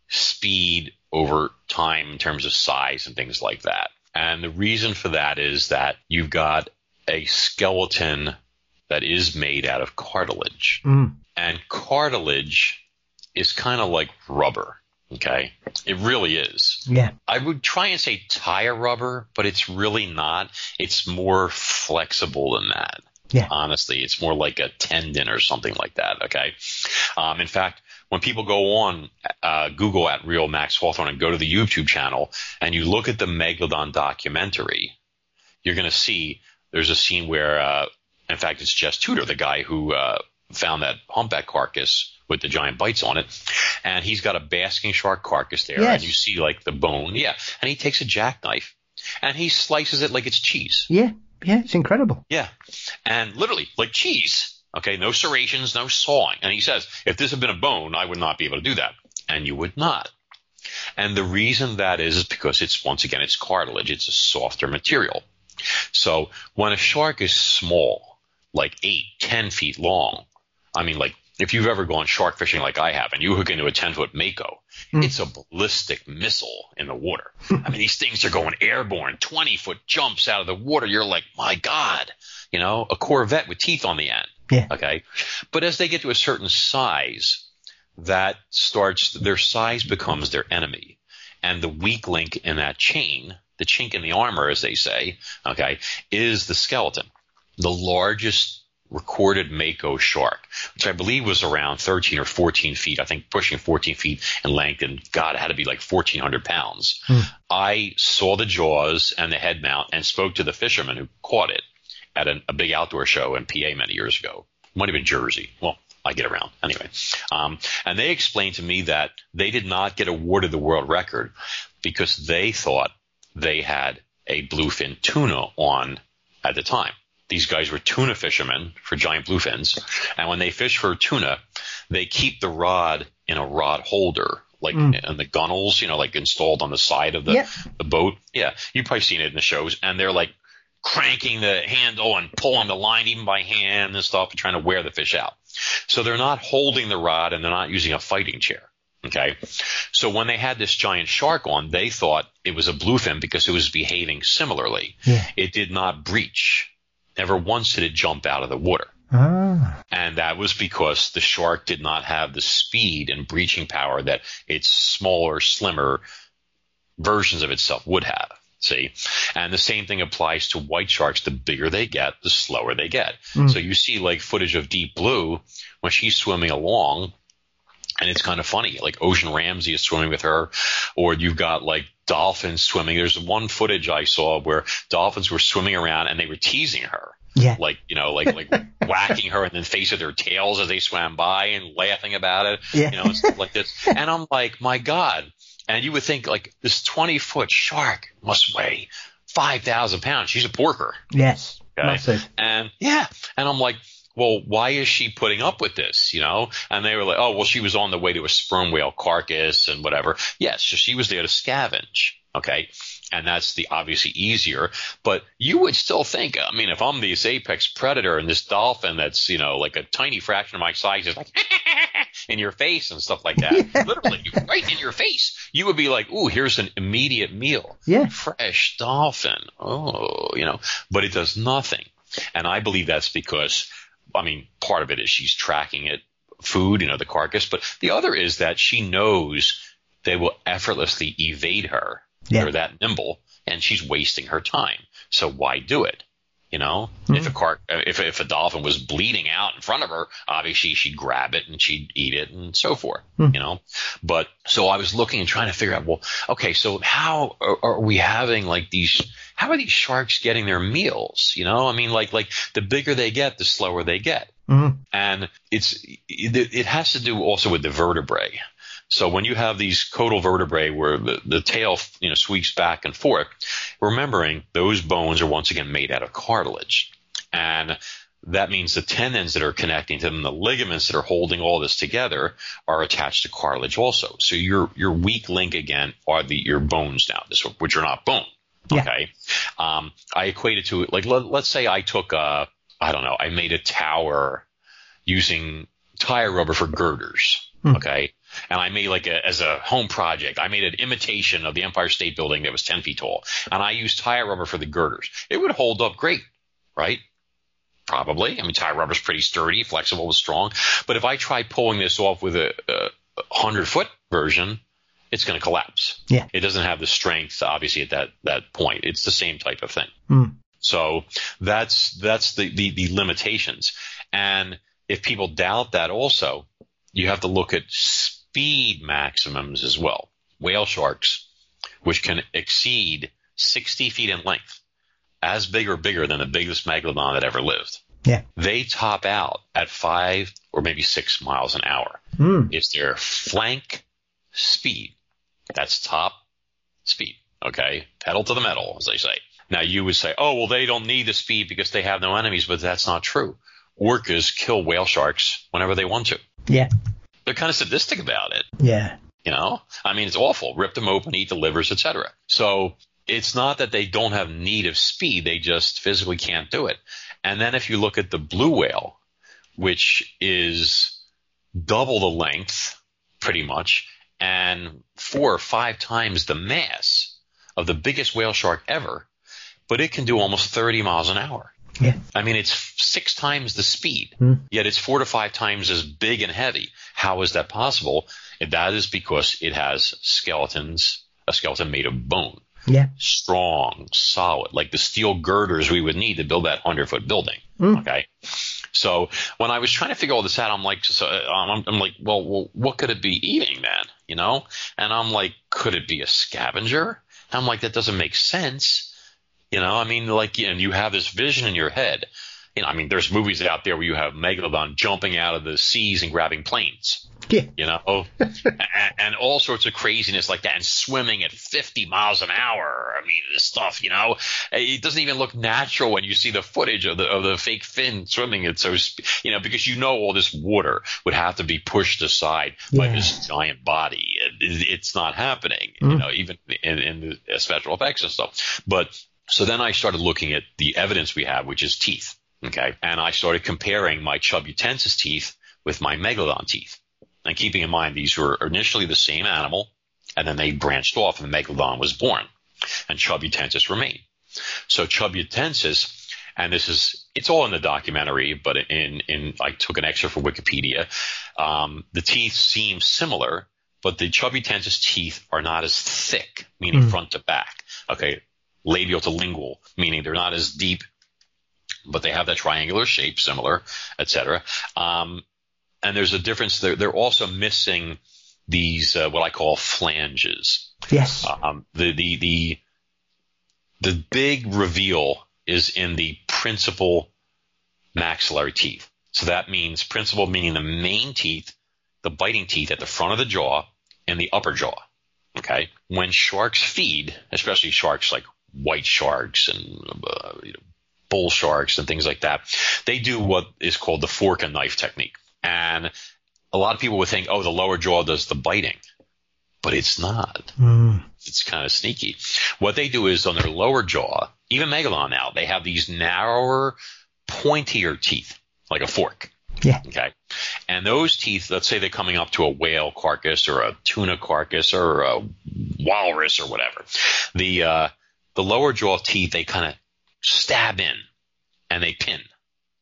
speed over time in terms of size and things like that. And the reason for that is that you've got a skeleton that is made out of cartilage. Mm. And cartilage is kind of like rubber. Okay, it really is. Yeah. I would try and say tire rubber, but it's really not. It's more flexible than that. Yeah. Honestly, it's more like a tendon or something like that. Okay. Um, in fact, when people go on uh, Google at Real Max Hawthorne and go to the YouTube channel and you look at the Megalodon documentary, you're going to see there's a scene where, uh, in fact, it's Jess Tudor, the guy who uh, found that humpback carcass with the giant bites on it, and he's got a basking shark carcass there, yes. and you see like the bone, yeah, and he takes a jackknife and he slices it like it's cheese. Yeah, yeah, it's incredible. Yeah, and literally like cheese. Okay, no serrations, no sawing, and he says, if this had been a bone, I would not be able to do that, and you would not. And the reason that is is because it's, once again, it's cartilage. It's a softer material. So when a shark is small, like eight, ten feet long, I mean, like, if you've ever gone shark fishing like I have and you hook into a ten-foot mako, mm. it's a ballistic missile in the water. I mean, these things are going airborne, twenty-foot jumps out of the water. You're like, my God, you know, a Corvette with teeth on the end. Yeah. Okay. But as they get to a certain size, that starts – their size becomes their enemy. And the weak link in that chain, the chink in the armor, as they say, okay, is the skeleton. The largest – recorded mako shark, which I believe was around thirteen or fourteen feet, I think pushing fourteen feet in length, and God, it had to be like fourteen hundred pounds. Hmm. I saw the jaws and the head mount and spoke to the fisherman who caught it at an, a big outdoor show in P A many years ago. Might have been Jersey. Well, I get around. Anyway, um, and they explained to me that they did not get awarded the world record because they thought they had a bluefin tuna on at the time. These guys were tuna fishermen for giant bluefins, and when they fish for tuna, they keep the rod in a rod holder, like mm. in the gunnels, you know, like installed on the side of the, yeah. the boat. Yeah, you've probably seen it in the shows, and they're like cranking the handle and pulling the line even by hand and stuff, and trying to wear the fish out. So they're not holding the rod, and they're not using a fighting chair. Okay, so when they had this giant shark on, they thought it was a bluefin because it was behaving similarly. Yeah. It did not breach. Never once did it jump out of the water. Ah. And that was because the shark did not have the speed and breaching power that its smaller, slimmer versions of itself would have. See? And the same thing applies to white sharks. The bigger they get, the slower they get. Mm. So you see like footage of Deep Blue when she's swimming along, and it's kind of funny. Like Ocean Ramsey is swimming with her, or you've got like dolphins swimming. There's one footage I saw where dolphins were swimming around and they were teasing her. Yeah. Like, you know, like like whacking her in the face with their tails as they swam by and laughing about it. Yeah. You know, and stuff like this. And I'm like, my God. And you would think like this twenty-foot shark must weigh five thousand pounds. She's a porker. Yes. Okay? Massive. And yeah. And I'm like, well, why is she putting up with this, you know? And they were like, oh, well, she was on the way to a sperm whale carcass and whatever. Yes, so she was there to scavenge, okay? And that's the obviously easier. But you would still think, I mean, if I'm this apex predator and this dolphin that's, you know, like a tiny fraction of my size is like in your face and stuff like that, yeah. Literally right in your face, you would be like, ooh, here's an immediate meal. Yeah. Fresh dolphin. Oh, you know, but it does nothing. And I believe that's because I mean, part of it is she's tracking it, food, you know, the carcass. But the other is that she knows they will effortlessly evade her. Yeah. They're that nimble, and she's wasting her time. So why do it? You know, mm-hmm. if a car, if if a dolphin was bleeding out in front of her, obviously she'd grab it and she'd eat it and so forth. Mm-hmm. You know, but so I was looking and trying to figure out, well, okay, so how are, are we having like these? How are these sharks getting their meals? You know, I mean, like like the bigger they get, the slower they get, mm-hmm. and it's it, it has to do also with the vertebrae. So when you have these caudal vertebrae where the, the tail, you know, sweeps back and forth, remembering those bones are once again made out of cartilage. And that means the tendons that are connecting to them, the ligaments that are holding all this together are attached to cartilage also. So your your weak link again are the your bones now, this, which are not bone. Yeah. Okay. Um, I equate it to like, let, let's say I took a, I don't know, I made a tower using tire rubber for girders. Hmm. Okay. And I made like a, as a home project, I made an imitation of the Empire State Building that was ten feet tall. And I used tire rubber for the girders. It would hold up great, right? Probably. I mean, tire rubber is pretty sturdy, flexible, strong. But if I try pulling this off with a, a hundred foot version, it's going to collapse. Yeah. It doesn't have the strength, obviously, at that, that point. It's the same type of thing. Mm. So that's, that's the, the, the limitations. And if people doubt that also, you have to look at speed maximums as well. Whale sharks, which can exceed sixty feet in length, as big or bigger than the biggest megalodon that ever lived. Yeah. They top out at five or maybe six miles an hour. Mm. It's their flank speed. That's top speed. Okay. Pedal to the metal, as they say. Now you would say, oh, well, they don't need the speed because they have no enemies, but that's not true. Orcas kill whale sharks whenever they want to. Yeah. They're kind of sadistic about it. Yeah. You know, I mean, it's awful. Rip them open, eat the livers, et cetera. So it's not that they don't have need of speed. They just physically can't do it. And then if you look at the blue whale, which is double the length pretty much and four or five times the mass of the biggest whale shark ever, but it can do almost thirty miles an hour. Yeah. I mean, it's six times the speed, mm. yet it's four to five times as big and heavy. How is that possible? And that is because it has skeletons, a skeleton made of bone. Yeah. Strong, solid, like the steel girders we would need to build that hundred-foot building. Mm. Okay. So when I was trying to figure all this out, I'm like, so, I'm, I'm like, well, well, what could it be eating then? You know? And I'm like, could it be a scavenger? And I'm like, that doesn't make sense. You know, I mean, like, you know, you have this vision in your head. You know, I mean, there's movies out there where you have Megalodon jumping out of the seas and grabbing planes. Yeah. You know, and, and all sorts of craziness like that, and swimming at fifty miles an hour. I mean, this stuff, you know, it doesn't even look natural when you see the footage of the of the fake fin swimming. It's so, you know, because you know all this water would have to be pushed aside yeah. by this giant body. It, it's not happening, mm. you know, even in, in the special effects and stuff. But so then I started looking at the evidence we have, which is teeth. Okay. And I started comparing my Chubutensis teeth with my Megalodon teeth. And keeping in mind, these were initially the same animal, and then they branched off and the Megalodon was born, and Chubutensis remained. So Chubutensis, and this is, it's all in the documentary, but in, in, I took an excerpt from Wikipedia. Um, the teeth seem similar, but the Chubutensis teeth are not as thick, meaning mm. front to back. Okay. Labial to lingual, meaning they're not as deep, but they have that triangular shape, similar, et cetera. Um, and there's a difference. They're, they're also missing these, uh, what I call flanges. Yes. Um, the, the, the, the big reveal is in the principal maxillary teeth. So that means principal meaning the main teeth, the biting teeth at the front of the jaw and the upper jaw. Okay. When sharks feed, especially sharks like white sharks and uh, you know, bull sharks and things like that, they do what is called the fork and knife technique. And a lot of people would think, oh, the lower jaw does the biting, but it's not. Mm. It's kind of sneaky. What they do is on their lower jaw, even Megalodon now, they have these narrower, pointier teeth, like a fork. Yeah. Okay. And those teeth, let's say they're coming up to a whale carcass or a tuna carcass or a walrus or whatever. The, uh, the lower jaw teeth, they kind of stab in and they pin.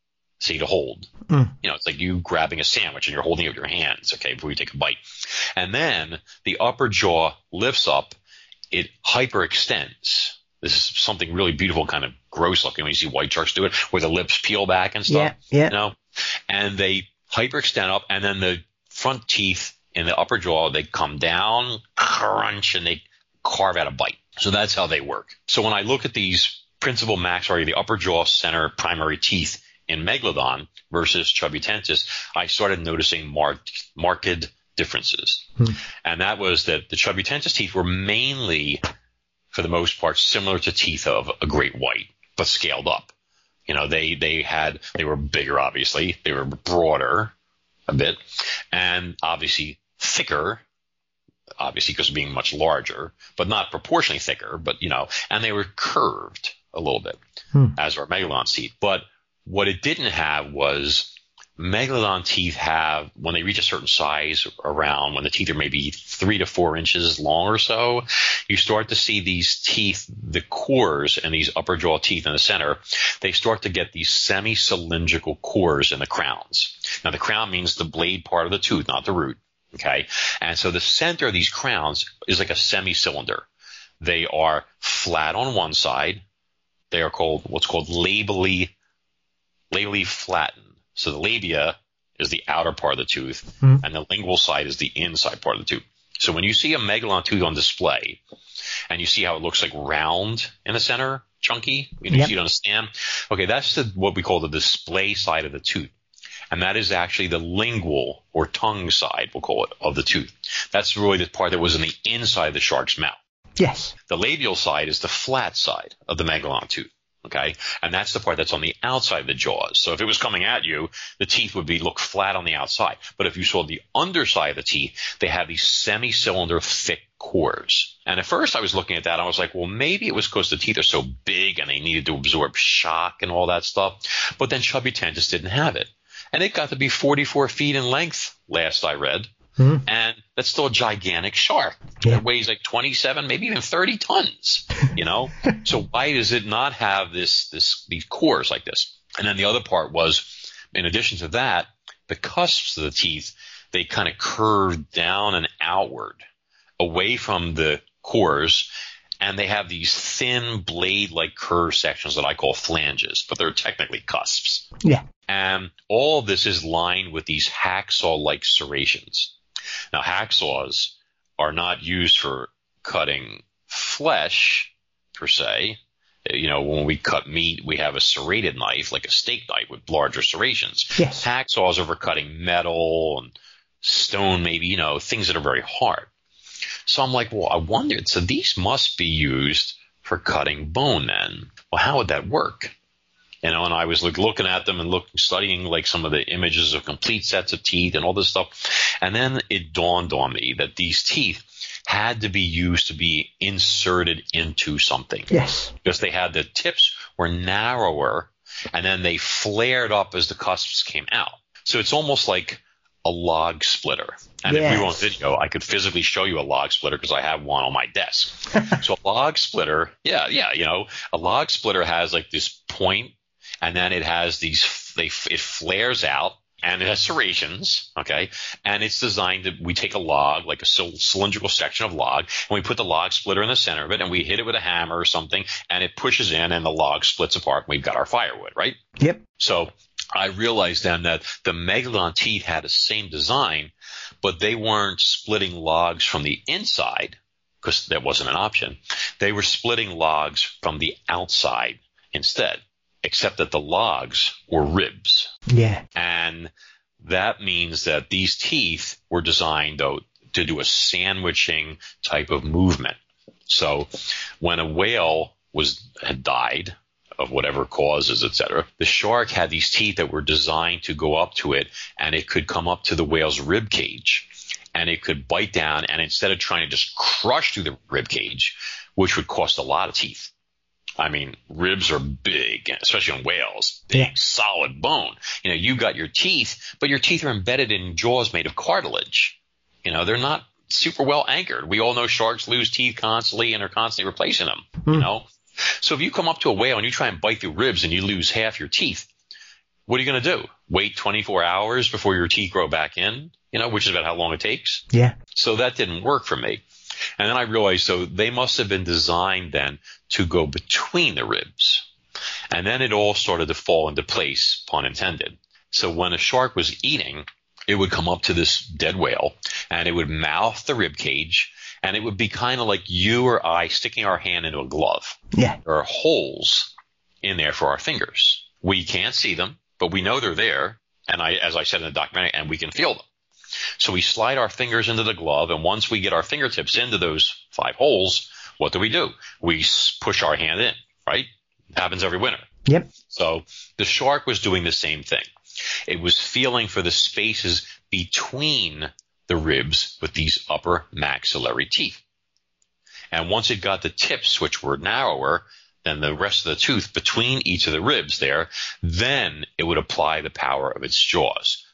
say, to hold. Mm. You know, it's like you grabbing a sandwich and you're holding it with your hands, okay, before you take a bite. And then the upper jaw lifts up, it hyperextends. This is something really beautiful, kind of gross looking when you see white sharks do it, where the lips peel back and stuff. Yeah, yeah. You know, and they hyperextend up, and then the front teeth in the upper jaw, they come down, crunch, and they carve out a bite. So that's how they work. So when I look at these principal maxillary, the upper jaw center primary teeth in Megalodon versus Chubbutensis, I started noticing marked, marked differences. Hmm. And that was that the Chubbutensis teeth were mainly, for the most part, similar to teeth of a great white, but scaled up. You know, they, they had, they were bigger, obviously. They were broader a bit, and obviously thicker, obviously because of being much larger, but not proportionally thicker, but, you know, and they were curved a little bit, hmm. as are Megalodon's teeth. But what it didn't have was Megalodon teeth have, when they reach a certain size, around when the teeth are maybe three to four inches long or so, you start to see these teeth, the cores and these upper jaw teeth in the center, they start to get these semi-cylindrical cores in the crowns. Now, the crown means the blade part of the tooth, not the root. Okay. And so the center of these crowns is like a semi-cylinder. They are flat on one side. They are called what's called labially, labially flattened. So the labia is the outer part of the tooth, mm-hmm. and the lingual side is the inside part of the tooth. So when you see a Megalodon tooth on display, and you see how it looks like round in the center, chunky, you know, yep. you see it on a stem. Okay, that's the, what we call the display side of the tooth. And that is actually the lingual or tongue side, we'll call it, of the tooth. That's really the part that was in the inside of the shark's mouth. Yes. The labial side is the flat side of the Megalodon tooth. Okay. And that's the part that's on the outside of the jaws. So if it was coming at you, the teeth would be look flat on the outside. But if you saw the underside of the teeth, they have these semi-cylinder thick cores. And at first I was looking at that, I was like, well, maybe it was because the teeth are so big and they needed to absorb shock and all that stuff. But then Chubbutensis didn't have it. And it got to be forty-four feet in length, last I read. Mm-hmm. And that's still a gigantic shark. Yeah. It weighs like twenty-seven, maybe even thirty tons, you know? So why does it not have this, this, these cores like this? And then the other part was, in addition to that, the cusps of the teeth, they kind of curve down and outward away from the cores. And they have these thin blade-like curved sections that I call flanges, but they're technically cusps. Yeah. And all of this is lined with these hacksaw-like serrations. Now, hacksaws are not used for cutting flesh, per se. You know, when we cut meat, we have a serrated knife, like a steak knife with larger serrations. Yes. Hacksaws are for cutting metal and stone, maybe, you know, things that are very hard. So I'm like, well, I wondered, so these must be used for cutting bone then. Well, how would that work? You know, and I was like looking at them and looking, studying like some of the images of complete sets of teeth and all this stuff. And then it dawned on me that these teeth had to be used to be inserted into something. Yes. Because they had, the tips were narrower and then they flared up as the cusps came out. So it's almost like a log splitter. And yes. if we were on video, I could physically show you a log splitter because I have one on my desk. So a log splitter, yeah, yeah, you know, a log splitter has like this point, and then it has these, they, it flares out, and it has serrations, okay? And it's designed to, we take a log, like a cylindrical section of log, and we put the log splitter in the center of it, and we hit it with a hammer or something, and it pushes in, and the log splits apart, and we've got our firewood, right? Yep. So I realized then that the Megalodon teeth had the same design, but they weren't splitting logs from the inside, because that wasn't an option. They were splitting logs from the outside instead, except that the logs were ribs. Yeah. And that means that these teeth were designed, though, to do a sandwiching type of movement. So when a whale was had died of whatever causes, et cetera, the shark had these teeth that were designed to go up to it, and it could come up to the whale's rib cage, and it could bite down, and instead of trying to just crush through the rib cage, which would cost a lot of teeth. I mean, ribs are big, especially on whales, big, yeah. solid bone. You know, you got your teeth, but your teeth are embedded in jaws made of cartilage. You know, they're not super well anchored. We all know sharks lose teeth constantly and are constantly replacing them, mm. you know. So if you come up to a whale and you try and bite through ribs and you lose half your teeth, what are you going to do? Wait twenty-four hours before your teeth grow back in, you know, which is about how long it takes. Yeah. So that didn't work for me. And then I realized, so they must have been designed then to go between the ribs. And then it all started to fall into place, pun intended. So when a shark was eating, it would come up to this dead whale and it would mouth the rib cage, and it would be kind of like you or I sticking our hand into a glove. Yeah. There are holes in there for our fingers. We can't see them, but we know they're there. And I, as I said in the documentary, and we can feel them. So we slide our fingers into the glove, and once we get our fingertips into those five holes, what do we do? We push our hand in, right? It happens every winter. Yep. So the shark was doing the same thing. It was feeling for the spaces between the ribs with these upper maxillary teeth. And once it got the tips, which were narrower than the rest of the tooth between each of the ribs there, then it would apply the power of its jaws.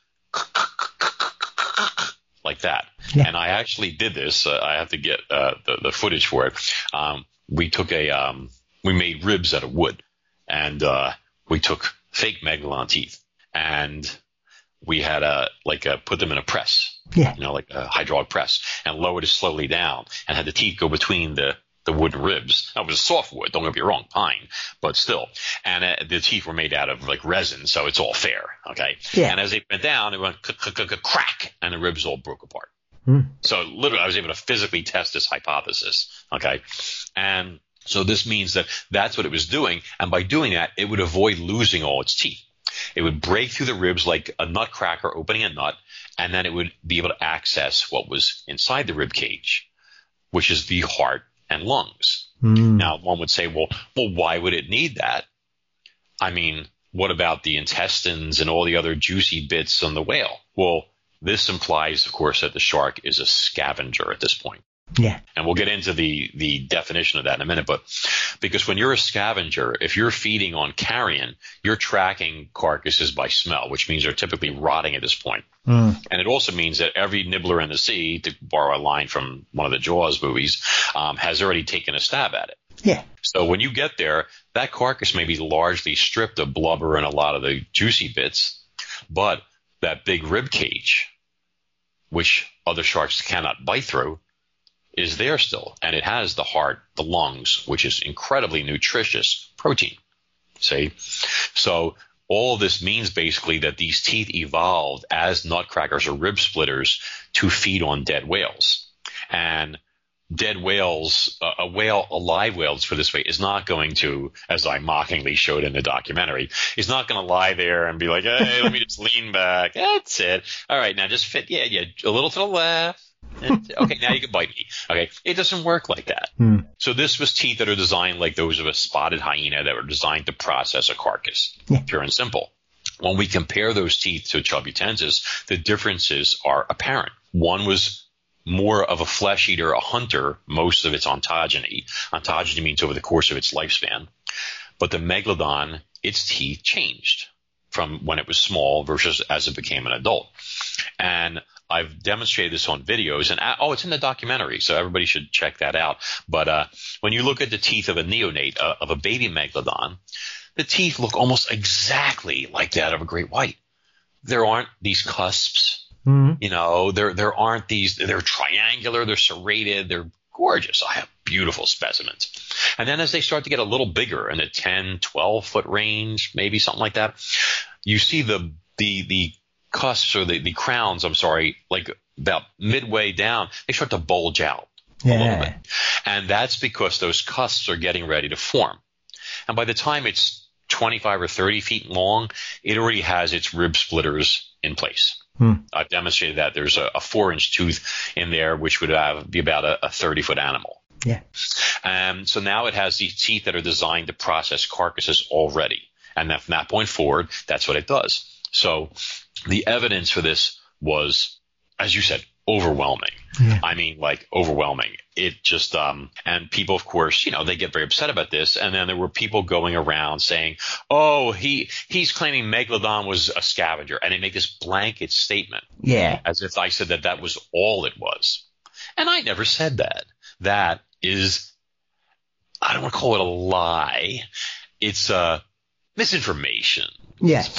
Like that. Yeah. And I actually did this. Uh, I have to get uh, the, the footage for it. Um, we took a, um, we made ribs out of wood, and uh, we took fake megalodon teeth, and we had a, like a, put them in a press, yeah. you know, like a hydraulic press, and lowered it slowly down, and had the teeth go between the, the wooden ribs. That was soft wood, don't get me wrong, pine, but still. And uh, the teeth were made out of like resin, so it's all fair, okay? Yeah. And as they went down, it went crack, and the ribs all broke apart. Mm. So literally, I was able to physically test this hypothesis, okay? And so this means that that's what it was doing, and by doing that, it would avoid losing all its teeth. It would break through the ribs like a nutcracker opening a nut, and then it would be able to access what was inside the rib cage, which is the heart and lungs. Mm. Now, one would say, well, well, why would it need that? I mean, what about the intestines and all the other juicy bits on the whale? Well, this implies, of course, that the shark is a scavenger at this point. Yeah. And we'll get into the, the definition of that in a minute. But because when you're a scavenger, if you're feeding on carrion, you're tracking carcasses by smell, which means they're typically rotting at this point. Mm. And it also means that every nibbler in the sea, to borrow a line from one of the Jaws movies, um, has already taken a stab at it. Yeah. So when you get there, that carcass may be largely stripped of blubber and a lot of the juicy bits, but that big rib cage, which other sharks cannot bite through, is there still, and it has the heart, the lungs, which is incredibly nutritious protein. See? So all of this means basically that these teeth evolved as nutcrackers or rib splitters to feed on dead whales. And dead whales, uh, a whale, a live whale, let's put it this way, is not going to, as I mockingly showed in the documentary, is not going to lie there and be like, hey, let me just lean back. That's it. All right, now just fit, yeah, yeah, a little to the left. And, okay, now you can bite me. Okay, it doesn't work like that. Hmm. So this was teeth that are designed like those of a spotted hyena that were designed to process a carcass, yeah. pure and simple. When we compare those teeth to Chubbutensis, the differences are apparent. One was more of a flesh eater, a hunter, most of its ontogeny. Ontogeny means over the course of its lifespan. But the megalodon, its teeth changed from when it was small versus as it became an adult. And I've demonstrated this on videos, and oh, it's in the documentary, so everybody should check that out. But uh, when you look at the teeth of a neonate, uh, of a baby megalodon, the teeth look almost exactly like that of a great white. There aren't these cusps, mm-hmm. you know. There there aren't these. They're triangular. They're serrated. They're gorgeous. I have beautiful specimens. And then as they start to get a little bigger in the ten, twelve foot range, maybe something like that, you see the the the cusps or the, the crowns, I'm sorry, like about midway down, they start to bulge out yeah. a little bit. And that's because those cusps are getting ready to form. And by the time it's twenty-five or thirty feet long, it already has its rib splitters in place. Hmm. I've demonstrated that. There's a, a four-inch tooth in there, which would have, be about a, a thirty-foot animal. Yeah. And so now it has these teeth that are designed to process carcasses already. And then from that point forward, that's what it does. So the evidence for this was, as you said, overwhelming. Yeah. I mean, like overwhelming. It just, um, and people, of course, you know, they get very upset about this. And then there were people going around saying, oh, he, he's claiming Megalodon was a scavenger. And they make this blanket statement. Yeah. As if I said that that was all it was. And I never said that. That is, I don't want to call it a lie. It's uh, misinformation. Yes. It's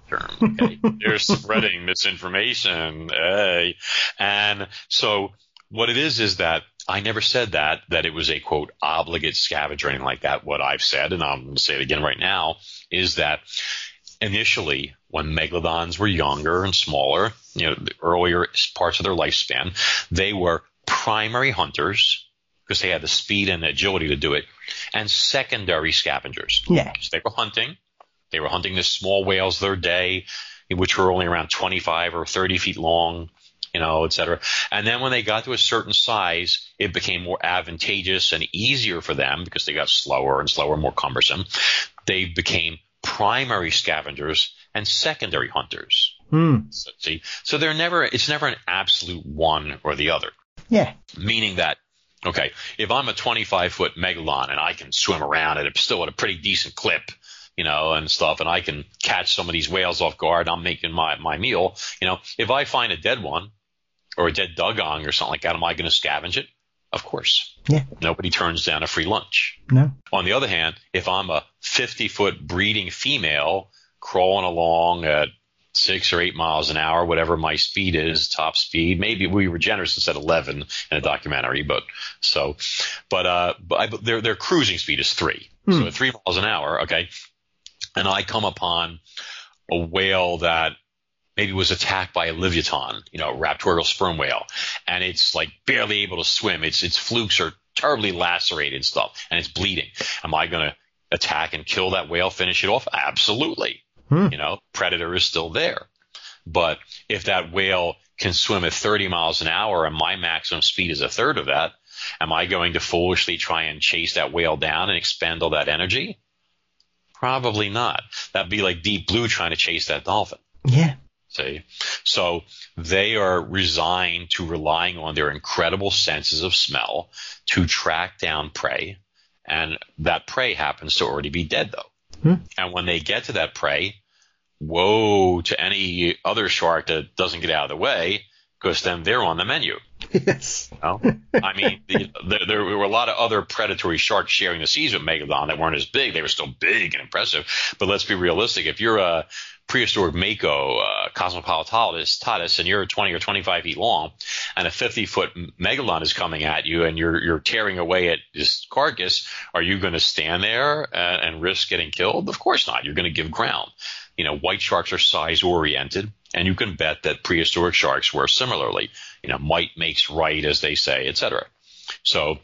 term. Okay? They're spreading misinformation. Hey. And so what it is is that I never said that, that it was a, quote, obligate scavenger or anything like that. What I've said, and I'm going to say it again right now, is that initially when megalodons were younger and smaller, you know, the earlier parts of their lifespan, they were primary hunters because they had the speed and the agility to do it, and secondary scavengers. Yeah. So they were hunting. They were hunting the small whales of their day, which were only around twenty-five or thirty feet long, you know, et cetera. And then when they got to a certain size, it became more advantageous and easier for them because they got slower and slower, more cumbersome. They became primary scavengers and secondary hunters. Mm. So, see, so they're never, it's never an absolute one or the other. Yeah. Meaning that, okay, if I'm a twenty-five foot megalodon and I can swim around at a, still at a pretty decent clip, you know, and stuff, and I can catch some of these whales off guard, I'm making my, my meal. You know, if I find a dead one or a dead dugong or something like that, am I going to scavenge it? Of course. Yeah. Nobody turns down a free lunch. No. On the other hand, if I'm a fifty foot breeding female crawling along at six or eight miles an hour, whatever my speed is, top speed, maybe we were generous and said eleven in a documentary, but so, but, uh, but I, their, their cruising speed is three. Mm. So at three miles an hour, okay. And I come upon a whale that maybe was attacked by a Leviathan, you know, raptorial sperm whale, and it's like barely able to swim. Its its flukes are terribly lacerated and stuff, and it's bleeding. Am I going to attack and kill that whale, finish it off? Absolutely. Hmm. You know, predator is still there. But if that whale can swim at thirty miles an hour and my maximum speed is a third of that, am I going to foolishly try and chase that whale down and expend all that energy? Probably not. That'd be like Deep Blue trying to chase that dolphin. Yeah. See? So they are resigned to relying on their incredible senses of smell to track down prey, and that prey happens to already be dead, though. Hmm. And when they get to that prey, woe to any other shark that doesn't get out of the way, because then they're on the menu. Yes. You know? I mean, the, the, there were a lot of other predatory sharks sharing the seas with Megalodon that weren't as big. They were still big and impressive. But let's be realistic. If you're a prehistoric mako, uh, Cosmopolitalis, tatus, and you're twenty or twenty-five feet long, and a fifty-foot Megalodon is coming at you, and you're you're tearing away at this carcass, are you going to stand there and, and risk getting killed? Of course not. You're going to give ground. You know, white sharks are size-oriented, and you can bet that prehistoric sharks were similarly. You know, might makes right, as they say, et cetera. So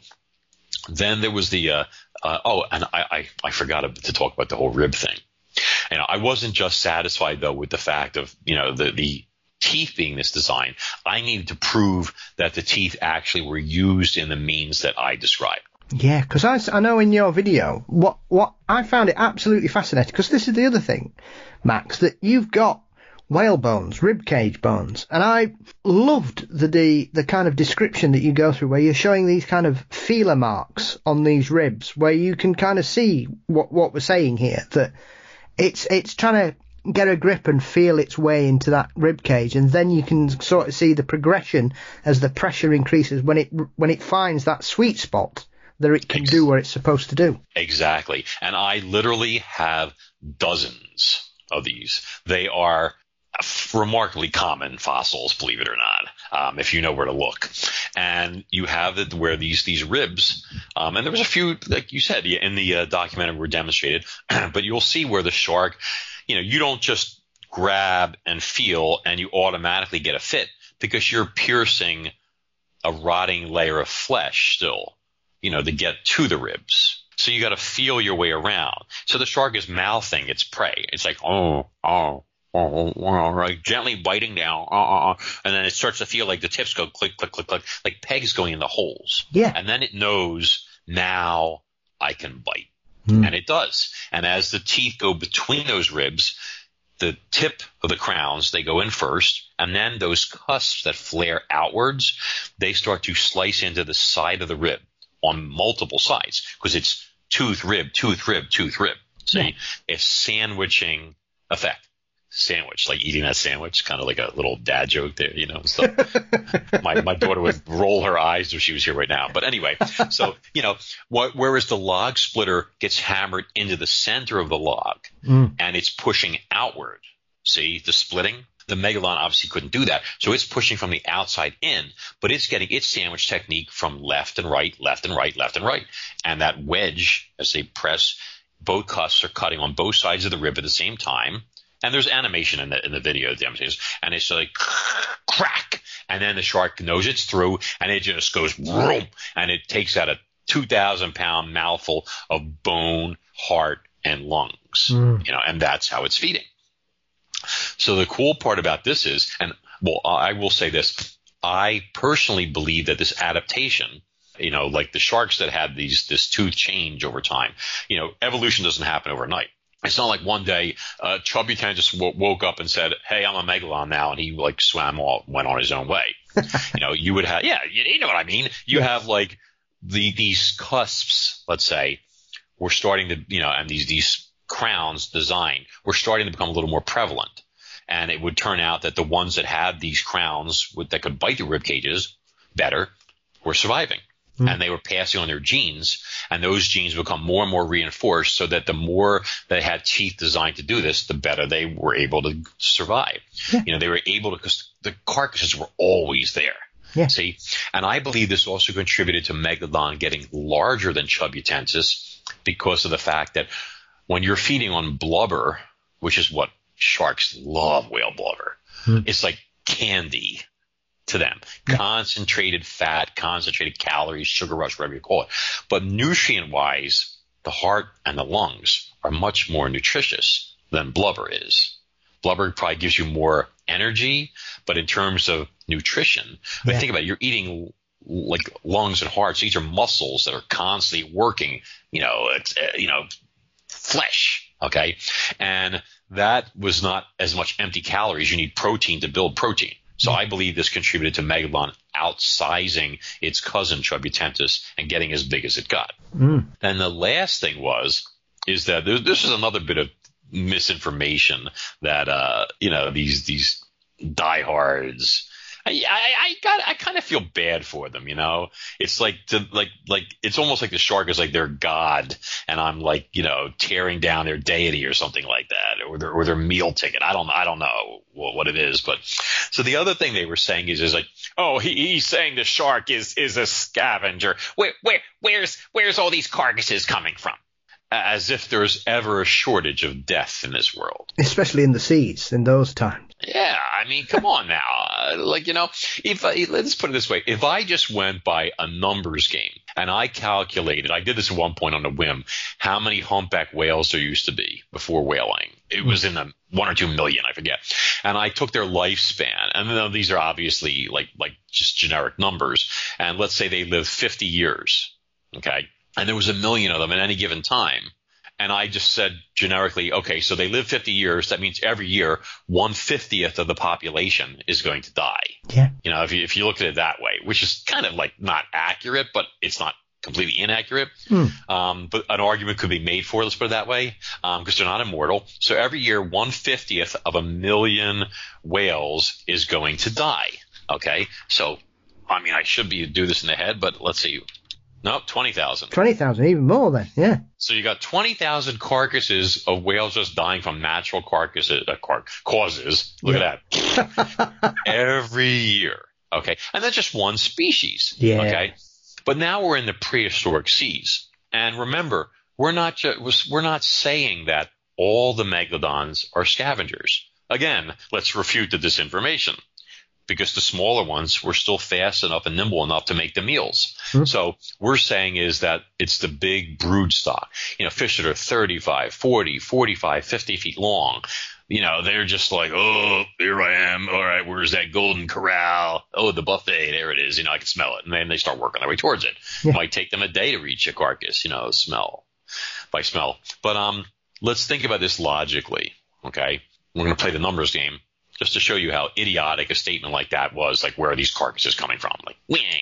then there was the uh, uh, – oh, and I, I, I forgot to talk about the whole rib thing. You know, I wasn't just satisfied, though, with the fact of, you know, the, the teeth being this design. I needed to prove that the teeth actually were used in the means that I described. Yeah, because I, I know in your video, what what I found it absolutely fascinating, because this is the other thing, Max, that you've got whale bones, rib cage bones, and I loved the, the the kind of description that you go through where you're showing these kind of feeler marks on these ribs, where you can kind of see what what we're saying here, that it's it's trying to get a grip and feel its way into that rib cage, and then you can sort of see the progression as the pressure increases when it when it finds that sweet spot that it can do what it's supposed to do. Exactly. And I literally have dozens of these. They are remarkably common fossils, believe it or not, um, if you know where to look. And you have it where these these ribs, um, and there was a few, like you said, in the uh, documentary were demonstrated, but you'll see where the shark, you know, you don't just grab and feel and you automatically get a fit, because you're piercing a rotting layer of flesh still, you know, to get to the ribs. So you got to feel your way around. So the shark is mouthing its prey. It's like, oh, oh, oh, oh, right, gently biting down, uh, uh, uh, and then it starts to feel like the tips go click, click, click, click, like pegs going in the holes. Yeah. And then it knows, now I can bite. Mm. And it does. And as the teeth go between those ribs, the tip of the crowns, they go in first, and then those cusps that flare outwards, they start to slice into the side of the rib on multiple sides, because it's tooth, rib, tooth, rib, tooth, rib. See, yeah. It's sandwiching effect. Sandwich, like eating that sandwich, kind of like a little dad joke there, you know. So my my daughter would roll her eyes if she was here right now. But anyway, so, you know, what, whereas the log splitter gets hammered into the center of the log, mm. and it's pushing outward, See the splitting? The Megalodon obviously couldn't do that. So it's pushing from the outside in, but it's getting its sandwich technique from left and right, left and right, left and right. And that wedge, as they press, both cusps are cutting on both sides of the rib at the same time. And there's animation in the in the video demonstrators, and it's like crack, and then the shark knows it's through, and it just goes vroom, and it takes out a two thousand pound mouthful of bone, heart, and lungs. Mm. You know, and that's how it's feeding. So the cool part about this is, and well, I will say this: I personally believe that this adaptation, you know, like the sharks that had these this tooth change over time, you know, evolution doesn't happen overnight. It's not like one day uh, Chubbutin just w- woke up and said, "Hey, I'm a megalodon now," and he like swam off, went on his own way. You know, you would have, yeah, you, you know what I mean. You yeah. have like the these cusps, let's say, were starting to, you know, and these these crowns design were starting to become a little more prevalent, and it would turn out that the ones that had these crowns with, that could bite the rib cages better were surviving. Mm. And they were passing on their genes, and those genes become more and more reinforced so that the more they had teeth designed to do this, the better they were able to survive. Yeah. You know, they were able to, because the carcasses were always there. Yeah. See? And I believe this also contributed to Megalodon getting larger than Chubbutensis because of the fact that when you're feeding on blubber, which is what sharks love, whale blubber, mm. it's like candy to them. Yeah. Concentrated fat, concentrated calories, sugar rush, whatever you call it. But nutrient-wise, the heart and the lungs are much more nutritious than blubber is. Blubber probably gives you more energy, but in terms of nutrition, yeah. but think about it, you're eating like lungs and hearts. These are muscles that are constantly working, you know, it's, uh, you know, flesh, okay? And that was not as much empty calories. You need protein to build protein. So I believe this contributed to Megalodon outsizing its cousin Chubbutensis and getting as big as it got. Mm. Then the last thing was is that there, this is another bit of misinformation that uh, you know these these diehards. I, I, I got I kind of feel bad for them, you know. It's like to, like like it's almost like the shark is like their god, and I'm like, you know, tearing down their deity or something like that, or their or their meal ticket. I don't I don't know what, what it is, but so the other thing they were saying is is like, oh, he, he's saying the shark is is a scavenger. Where where where's where's all these carcasses coming from? As if there's ever a shortage of death in this world. Especially in the seas in those times. Yeah, I mean, come on now. Uh, like, you know, if I, let's put it this way. If I just went by a numbers game and I calculated, I did this at one point on a whim, how many humpback whales there used to be before whaling. It was in the one or two million, I forget. And I took their lifespan. And then these are obviously like like just generic numbers. And let's say they live fifty years, okay? And there was a million of them at any given time. And I just said generically, okay, so they live fifty years. That means every year, one fiftieth of the population is going to die. Yeah. You know, if you, if you look at it that way, which is kind of like not accurate, but it's not completely inaccurate. Hmm. Um, but an argument could be made for it, let's put it that way, um, because they're not immortal. So every year, one fiftieth of a million whales is going to die. Okay. So, I mean, I should be do this in the head, but let's see. Nope, twenty thousand. twenty thousand, even more then, yeah. So you got twenty thousand carcasses of whales just dying from natural carcasses, uh, car- causes. Look yeah. at that. Every year. Okay. And that's just one species. Yeah. Okay. But now we're in the prehistoric seas. And remember, we're not just, we're not saying that all the megalodons are scavengers. Again, let's refute the disinformation. Because the smaller ones were still fast enough and nimble enough to make the meals. Mm-hmm. So we're saying is that it's the big brood stock. You know, fish that are thirty-five, forty, forty-five, fifty feet long. You know, they're just like, oh, here I am. All right, where's that golden corral? Oh, the buffet. There it is. You know, I can smell it. And then they start working their way towards it. Yeah. It might take them a day to reach a carcass, you know, smell by smell. But um, let's think about this logically, okay? We're going to play the numbers game. Just to show you how idiotic a statement like that was, like, where are these carcasses coming from? Like,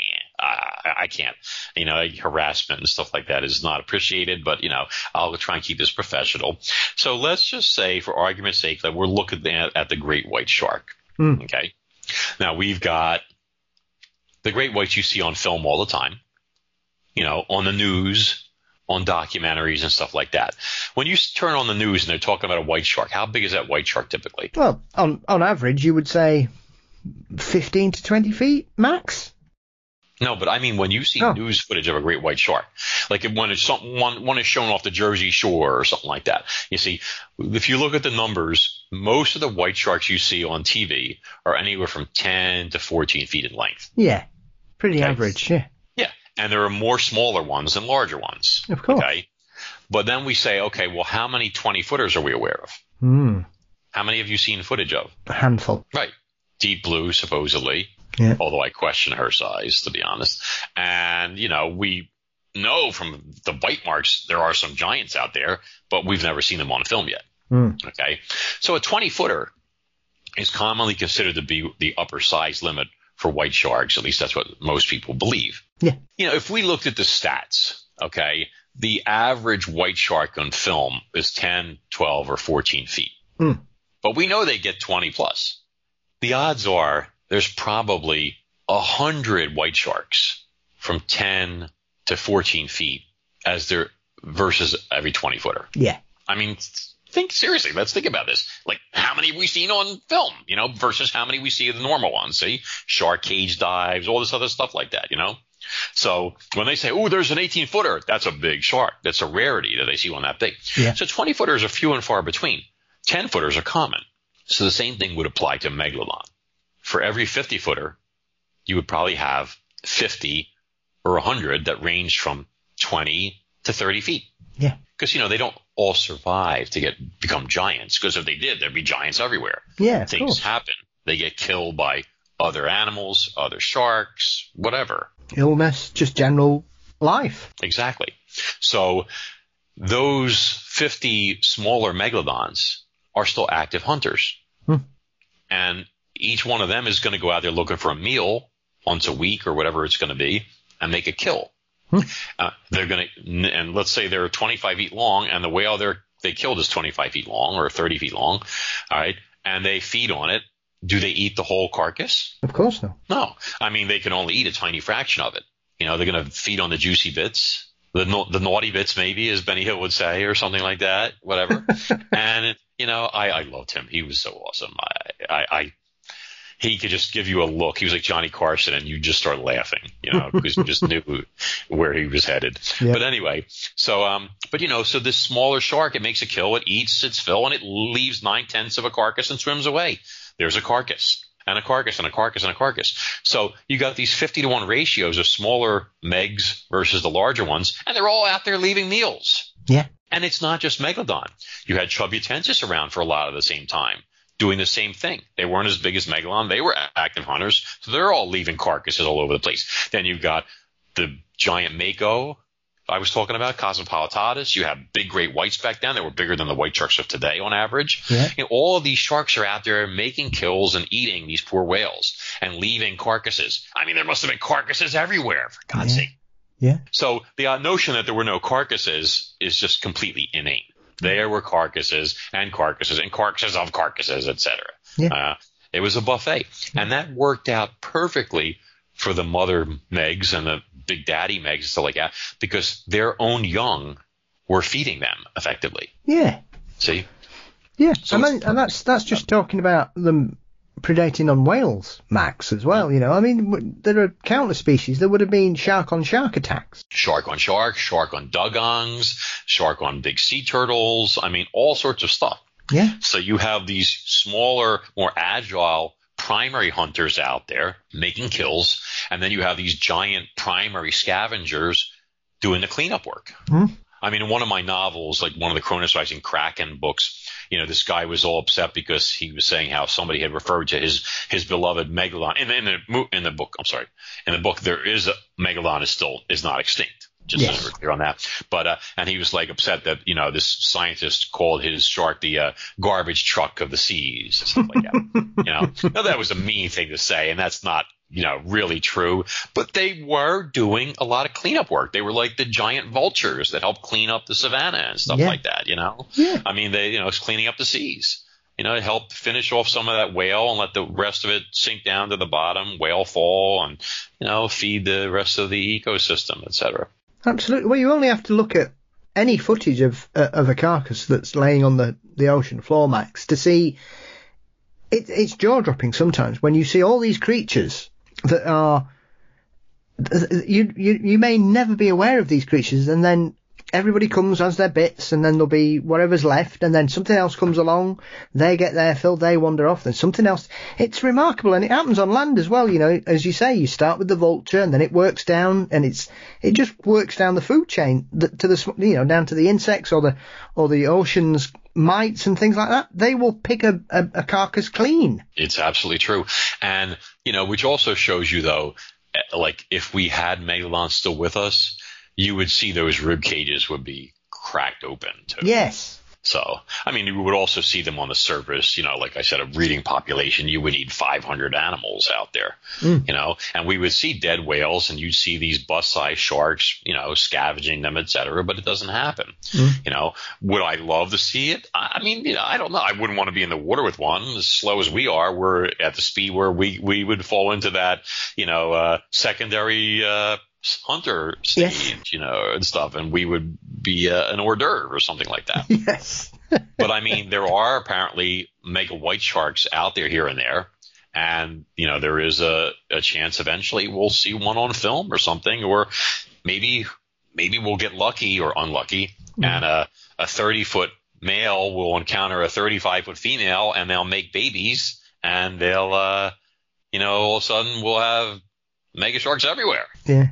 uh, I can't. You know, harassment and stuff like that is not appreciated, but, you know, I'll try and keep this professional. So let's just say, for argument's sake, that we're looking at, at the great white shark. Mm. Okay? Now, we've got the great whites you see on film all the time, you know, on the news, on documentaries and stuff like that. When you turn on the news and they're talking about a white shark, how big is that white shark typically? Well, on on average, you would say fifteen to twenty feet max. No, but I mean when you see oh. news footage of a great white shark, like when it's something one, one is shown off the Jersey Shore or something like that. You see, if you look at the numbers, most of the white sharks you see on T V are anywhere from ten to fourteen feet in length. Yeah, pretty okay? average, yeah. Yeah, and there are more smaller ones than larger ones. Of course. Okay, but then we say, okay, well, how many twenty-footers are we aware of? Mm. How many have you seen footage of? A handful. Right. Deep Blue, supposedly. Yeah. Although I question her size, to be honest. And, you know, we know from the bite marks there are some giants out there, but we've never seen them on film yet. Mm. Okay. So a twenty-footer is commonly considered to be the upper size limit for white sharks. At least that's what most people believe. Yeah. You know, if we looked at the stats, okay, the average white shark on film is ten, twelve, or fourteen feet. Mm. But we know they get twenty plus. The odds are there's probably one hundred white sharks from ten to fourteen feet as there versus every twenty-footer. Yeah. I mean, think seriously. Let's think about this. Like, how many have we seen on film, you know, versus how many we see of the normal ones? See, shark cage dives, all this other stuff like that, you know? So when they say, oh, there's an eighteen-footer, that's a big shark. That's a rarity that they see one that big. Yeah. So twenty-footers are few and far between. ten-footers are common. So the same thing would apply to Megalodon. For every fifty-footer, you would probably have fifty or one hundred that range from twenty to thirty feet. Yeah. Because, you know, they don't all survive to get become giants. Because if they did, there'd be giants everywhere. Yeah, Things course. happen. They get killed by other animals, other sharks, whatever. Illness, just general life. Exactly. So those fifty smaller megalodons are still active hunters. Hmm. And each one of them is going to go out there looking for a meal once a week or whatever it's going to be and make a kill. Hmm. Uh, they're going to, and let's say they're twenty-five feet long and the whale they're, they killed is twenty-five feet long or thirty feet long. All right. And they feed on it. Do they eat the whole carcass? Of course not. No. I mean, they can only eat a tiny fraction of it. You know, they're going to feed on the juicy bits, the the naughty bits maybe, as Benny Hill would say, or something like that, whatever. And, you know, I, I loved him. He was so awesome. I, I, I he could just give you a look. He was like Johnny Carson, and you just start laughing, you know, because you just knew where he was headed. Yep. But anyway, so, um, but, you know, so this smaller shark, it makes a kill, it eats its fill, and it leaves nine-tenths of a carcass and swims away. There's a carcass, and a carcass, and a carcass, and a carcass. So you got these fifty to one ratios of smaller megs versus the larger ones, and they're all out there leaving meals. Yeah. And it's not just Megalodon. You had Chubutensis around for a lot of the same time, doing the same thing. They weren't as big as Megalodon. They were active hunters, so they're all leaving carcasses all over the place. Then you've got the giant mako I was talking about, Cosmopolitatus. You have big great whites back then that were bigger than the white sharks of today on average. Yeah. You know, all of these sharks are out there making kills and eating these poor whales and leaving carcasses. I mean, there must have been carcasses everywhere, for God's yeah. sake. Yeah. So the uh, notion that there were no carcasses is just completely inane. There were carcasses and carcasses and carcasses of carcasses, et cetera. Yeah. Uh, it was a buffet. And that worked out perfectly for the mother Megs and the big daddy Megs and stuff like that, because their own young were feeding them effectively. Yeah. See? Yeah. So I mean, and that's that's just talking about them predating on whales, Max, as well. You know, I mean, w- there are countless species. There would have been shark on shark attacks. Shark on shark, shark on dugongs, shark on big sea turtles. I mean, all sorts of stuff. Yeah. So you have these smaller, more agile primary hunters out there making kills, and then you have these giant primary scavengers doing the cleanup work. Mm-hmm. I mean, in one of my novels, like one of the Cronus Rising Kraken books, you know, this guy was all upset because he was saying how somebody had referred to his his beloved Megalodon in the in the in the book. I'm sorry, in the book there is a Megalodon is still is not extinct. Just yes. so we're clear on that. But uh, and he was like upset that, you know, this scientist called his shark the uh, garbage truck of the seas and stuff like that. You know, now that was a mean thing to say, and that's not, you know, really true. But they were doing a lot of cleanup work. They were like the giant vultures that helped clean up the savannah and stuff yeah. like that. You know, yeah. I mean, they, you know, it's cleaning up the seas. You know, it helped finish off some of that whale and let the rest of it sink down to the bottom, whale fall, and, you know, feed the rest of the ecosystem, et cetera. Absolutely. Well, you only have to look at any footage of uh, of a carcass that's laying on the, the ocean floor, Max, to see it, it's jaw-dropping sometimes when you see all these creatures that are you you you may never be aware of these creatures, and then everybody comes, has their bits, and then there'll be whatever's left, and then something else comes along, they get their fill, they wander off, then something else. It's remarkable, and it happens on land as well, you know, as you say, you start with the vulture, and then it works down, and it's, it just works down the food chain, to the, you know, down to the insects, or the, or the ocean's mites and things like that. They will pick a, a, a carcass clean. It's absolutely true. And, you know, which also shows you, though, like, if we had Megalodon still with us, you would see those rib cages would be cracked open too. Yes. So, I mean, you would also see them on the surface, you know, like I said, a breeding population, you would need five hundred animals out there, mm. you know, and we would see dead whales, and you'd see these bust-sized sharks, you know, scavenging them, et cetera, but it doesn't happen. Mm. You know, would I love to see it? I mean, you know, I don't know. I wouldn't want to be in the water with one. As slow as we are, we're at the speed where we, we would fall into that, you know, uh, secondary, uh, hunter stage, yes. you know, and stuff, and we would be uh, an hors d'oeuvre or something like that. Yes. But I mean, there are apparently mega white sharks out there here and there, and you know, there is a, a chance eventually we'll see one on film or something, or maybe maybe we'll get lucky or unlucky, mm. and a a thirty foot male will encounter a thirty-five foot female, and they'll make babies, and they'll uh, you know, all of a sudden we'll have mega sharks everywhere. Yeah.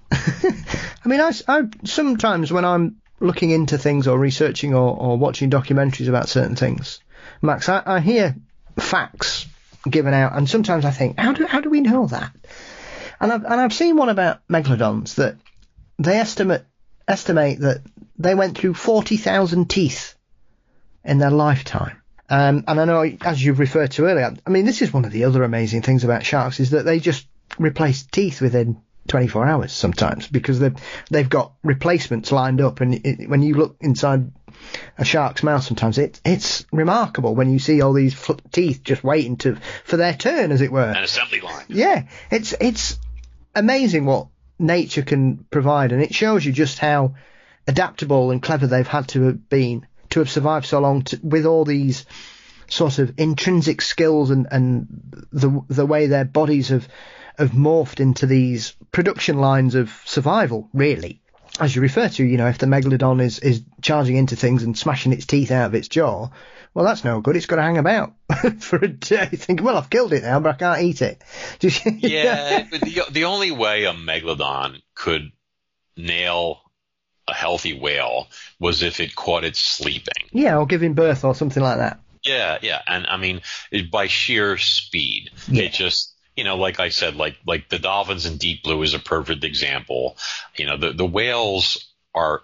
I mean, I, I sometimes when I'm looking into things or researching or, or watching documentaries about certain things, Max, I, I hear facts given out, and sometimes I think, how do how do we know that? And I've and I've seen one about megalodons that they estimate estimate that they went through forty thousand teeth in their lifetime. Um, and I know, as you've referred to earlier, I mean, this is one of the other amazing things about sharks, is that they just replace teeth within twenty-four hours sometimes, because they've, they've got replacements lined up, and it, when you look inside a shark's mouth sometimes, it, it's remarkable when you see all these fl- teeth just waiting to for their turn, as it were. An assembly line. Yeah, it's it's amazing what nature can provide, and it shows you just how adaptable and clever they've had to have been to have survived so long to, with all these sort of intrinsic skills and, and the the way their bodies have have morphed into these production lines of survival, really. As you refer to, you know, if the megalodon is, is charging into things and smashing its teeth out of its jaw, well, that's no good. It's got to hang about for a day. Think, well, I've killed it now, but I can't eat it. Just, yeah, but the, the only way a megalodon could nail a healthy whale was if it caught it sleeping. Yeah, or giving birth or something like that. Yeah, yeah. And, I mean, it, by sheer speed, yeah. it just... You know, like I said, like like the dolphins in Deep Blue is a perfect example. You know, the, the whales are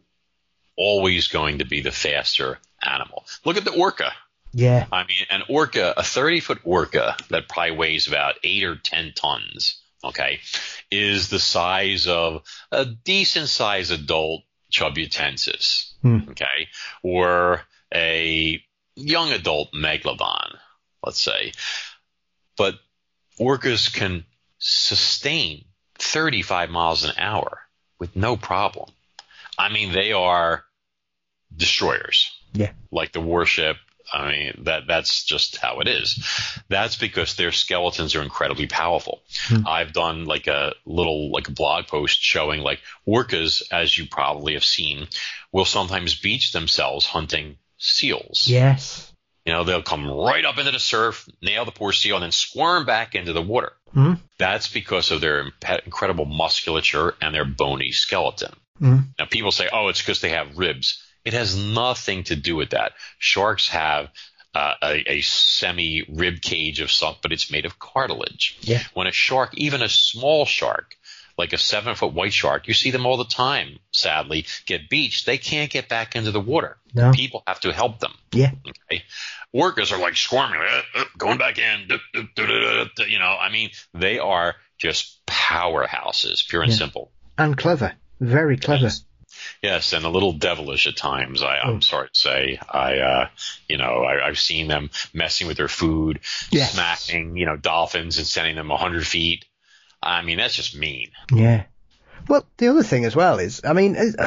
always going to be the faster animal. Look at the orca. Yeah. I mean, an orca, a thirty-foot orca that probably weighs about eight or ten tons, okay, is the size of a decent-sized adult Chubutensis, hmm. okay, or a young adult megalodon, let's say. But orcas can sustain thirty-five miles an hour with no problem. I mean, they are destroyers. Yeah. Like the warship. I mean, that that's just how it is. That's because their skeletons are incredibly powerful. Hmm. I've done like a little, like a blog post showing like orcas, as you probably have seen, will sometimes beach themselves hunting seals. Yes. You know, they'll come right up into the surf, nail the poor seal, and then squirm back into the water. Mm-hmm. That's because of their imp- incredible musculature and their bony skeleton. Mm-hmm. Now, people say, oh, it's because they have ribs. It has nothing to do with that. Sharks have uh, a, a semi-rib cage of some, but it's made of cartilage. Yeah. When a shark, even a small shark, like a seven-foot white shark, you see them all the time, sadly, get beached. They can't get back into the water. No. People have to help them. Yeah. Okay. Orcas are like squirming, uh, uh, going back in. Uh, uh, uh, uh, uh, you know, I mean, they are just powerhouses, pure and yeah. simple. And clever. Very clever. Yes. Yes, and a little devilish at times. I, I'm oh. sorry to say. I, uh, you know, I, I've seen them messing with their food, yes. smacking, you know, dolphins and sending them a hundred feet. I mean, that's just mean. Yeah. Well, the other thing as well is, I mean,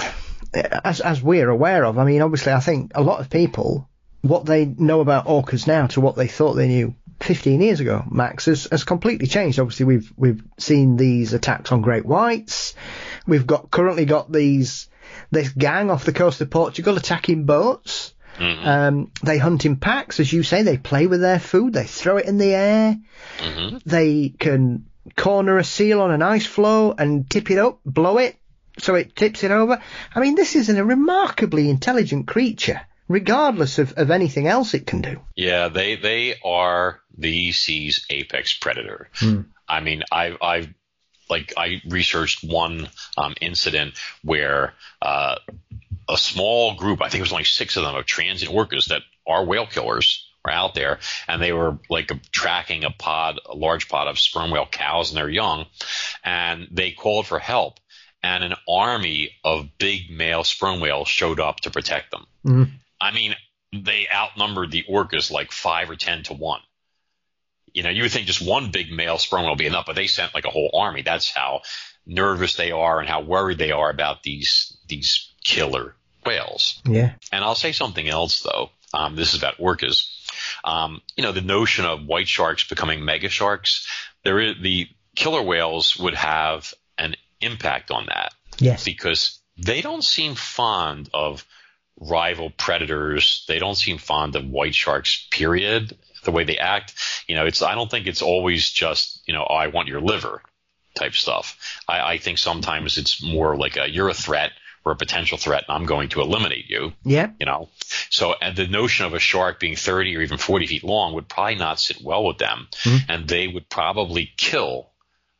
as as we're aware of, I mean, obviously, I think a lot of people, what they know about orcas now to what they thought they knew fifteen years ago, Max, has, has completely changed. Obviously, we've we've seen these attacks on great whites. We've got currently got these this gang off the coast of Portugal attacking boats. Mm-hmm. Um, they hunt in packs, as you say. They play with their food. They throw it in the air. Mm-hmm. They can corner a seal on an ice floe and tip it up, blow it, so it tips it over. I mean, this is a remarkably intelligent creature, regardless of, of anything else it can do. Yeah, they they are the sea's apex predator. Mm. I mean, I've I've like I researched one um, incident where uh, a small group, I think it was only six of them, of transient orcas that are whale killers were out there, and they were like tracking a pod, a large pod of sperm whale cows and their young, and they called for help, and an army of big male sperm whales showed up to protect them. Mm-hmm. I mean, they outnumbered the orcas like five or ten to one. You know, you would think just one big male sperm whale would be enough, but they sent like a whole army. That's how nervous they are and how worried they are about these these killer whales. Yeah. And I'll say something else, though. Um, this is about orcas. Um, you know, the notion of white sharks becoming mega sharks, there is, the killer whales would have an impact on that. Yes. Because they don't seem fond of rival predators. They don't seem fond of white sharks, period, the way they act. You know, it's, I don't think it's always just, you know, oh, I want your liver type stuff. I, I think sometimes it's more like a, you're a threat or a potential threat, and I'm going to eliminate you. Yeah. You know, so and the notion of a shark being thirty or even forty feet long would probably not sit well with them, mm-hmm. and they would probably kill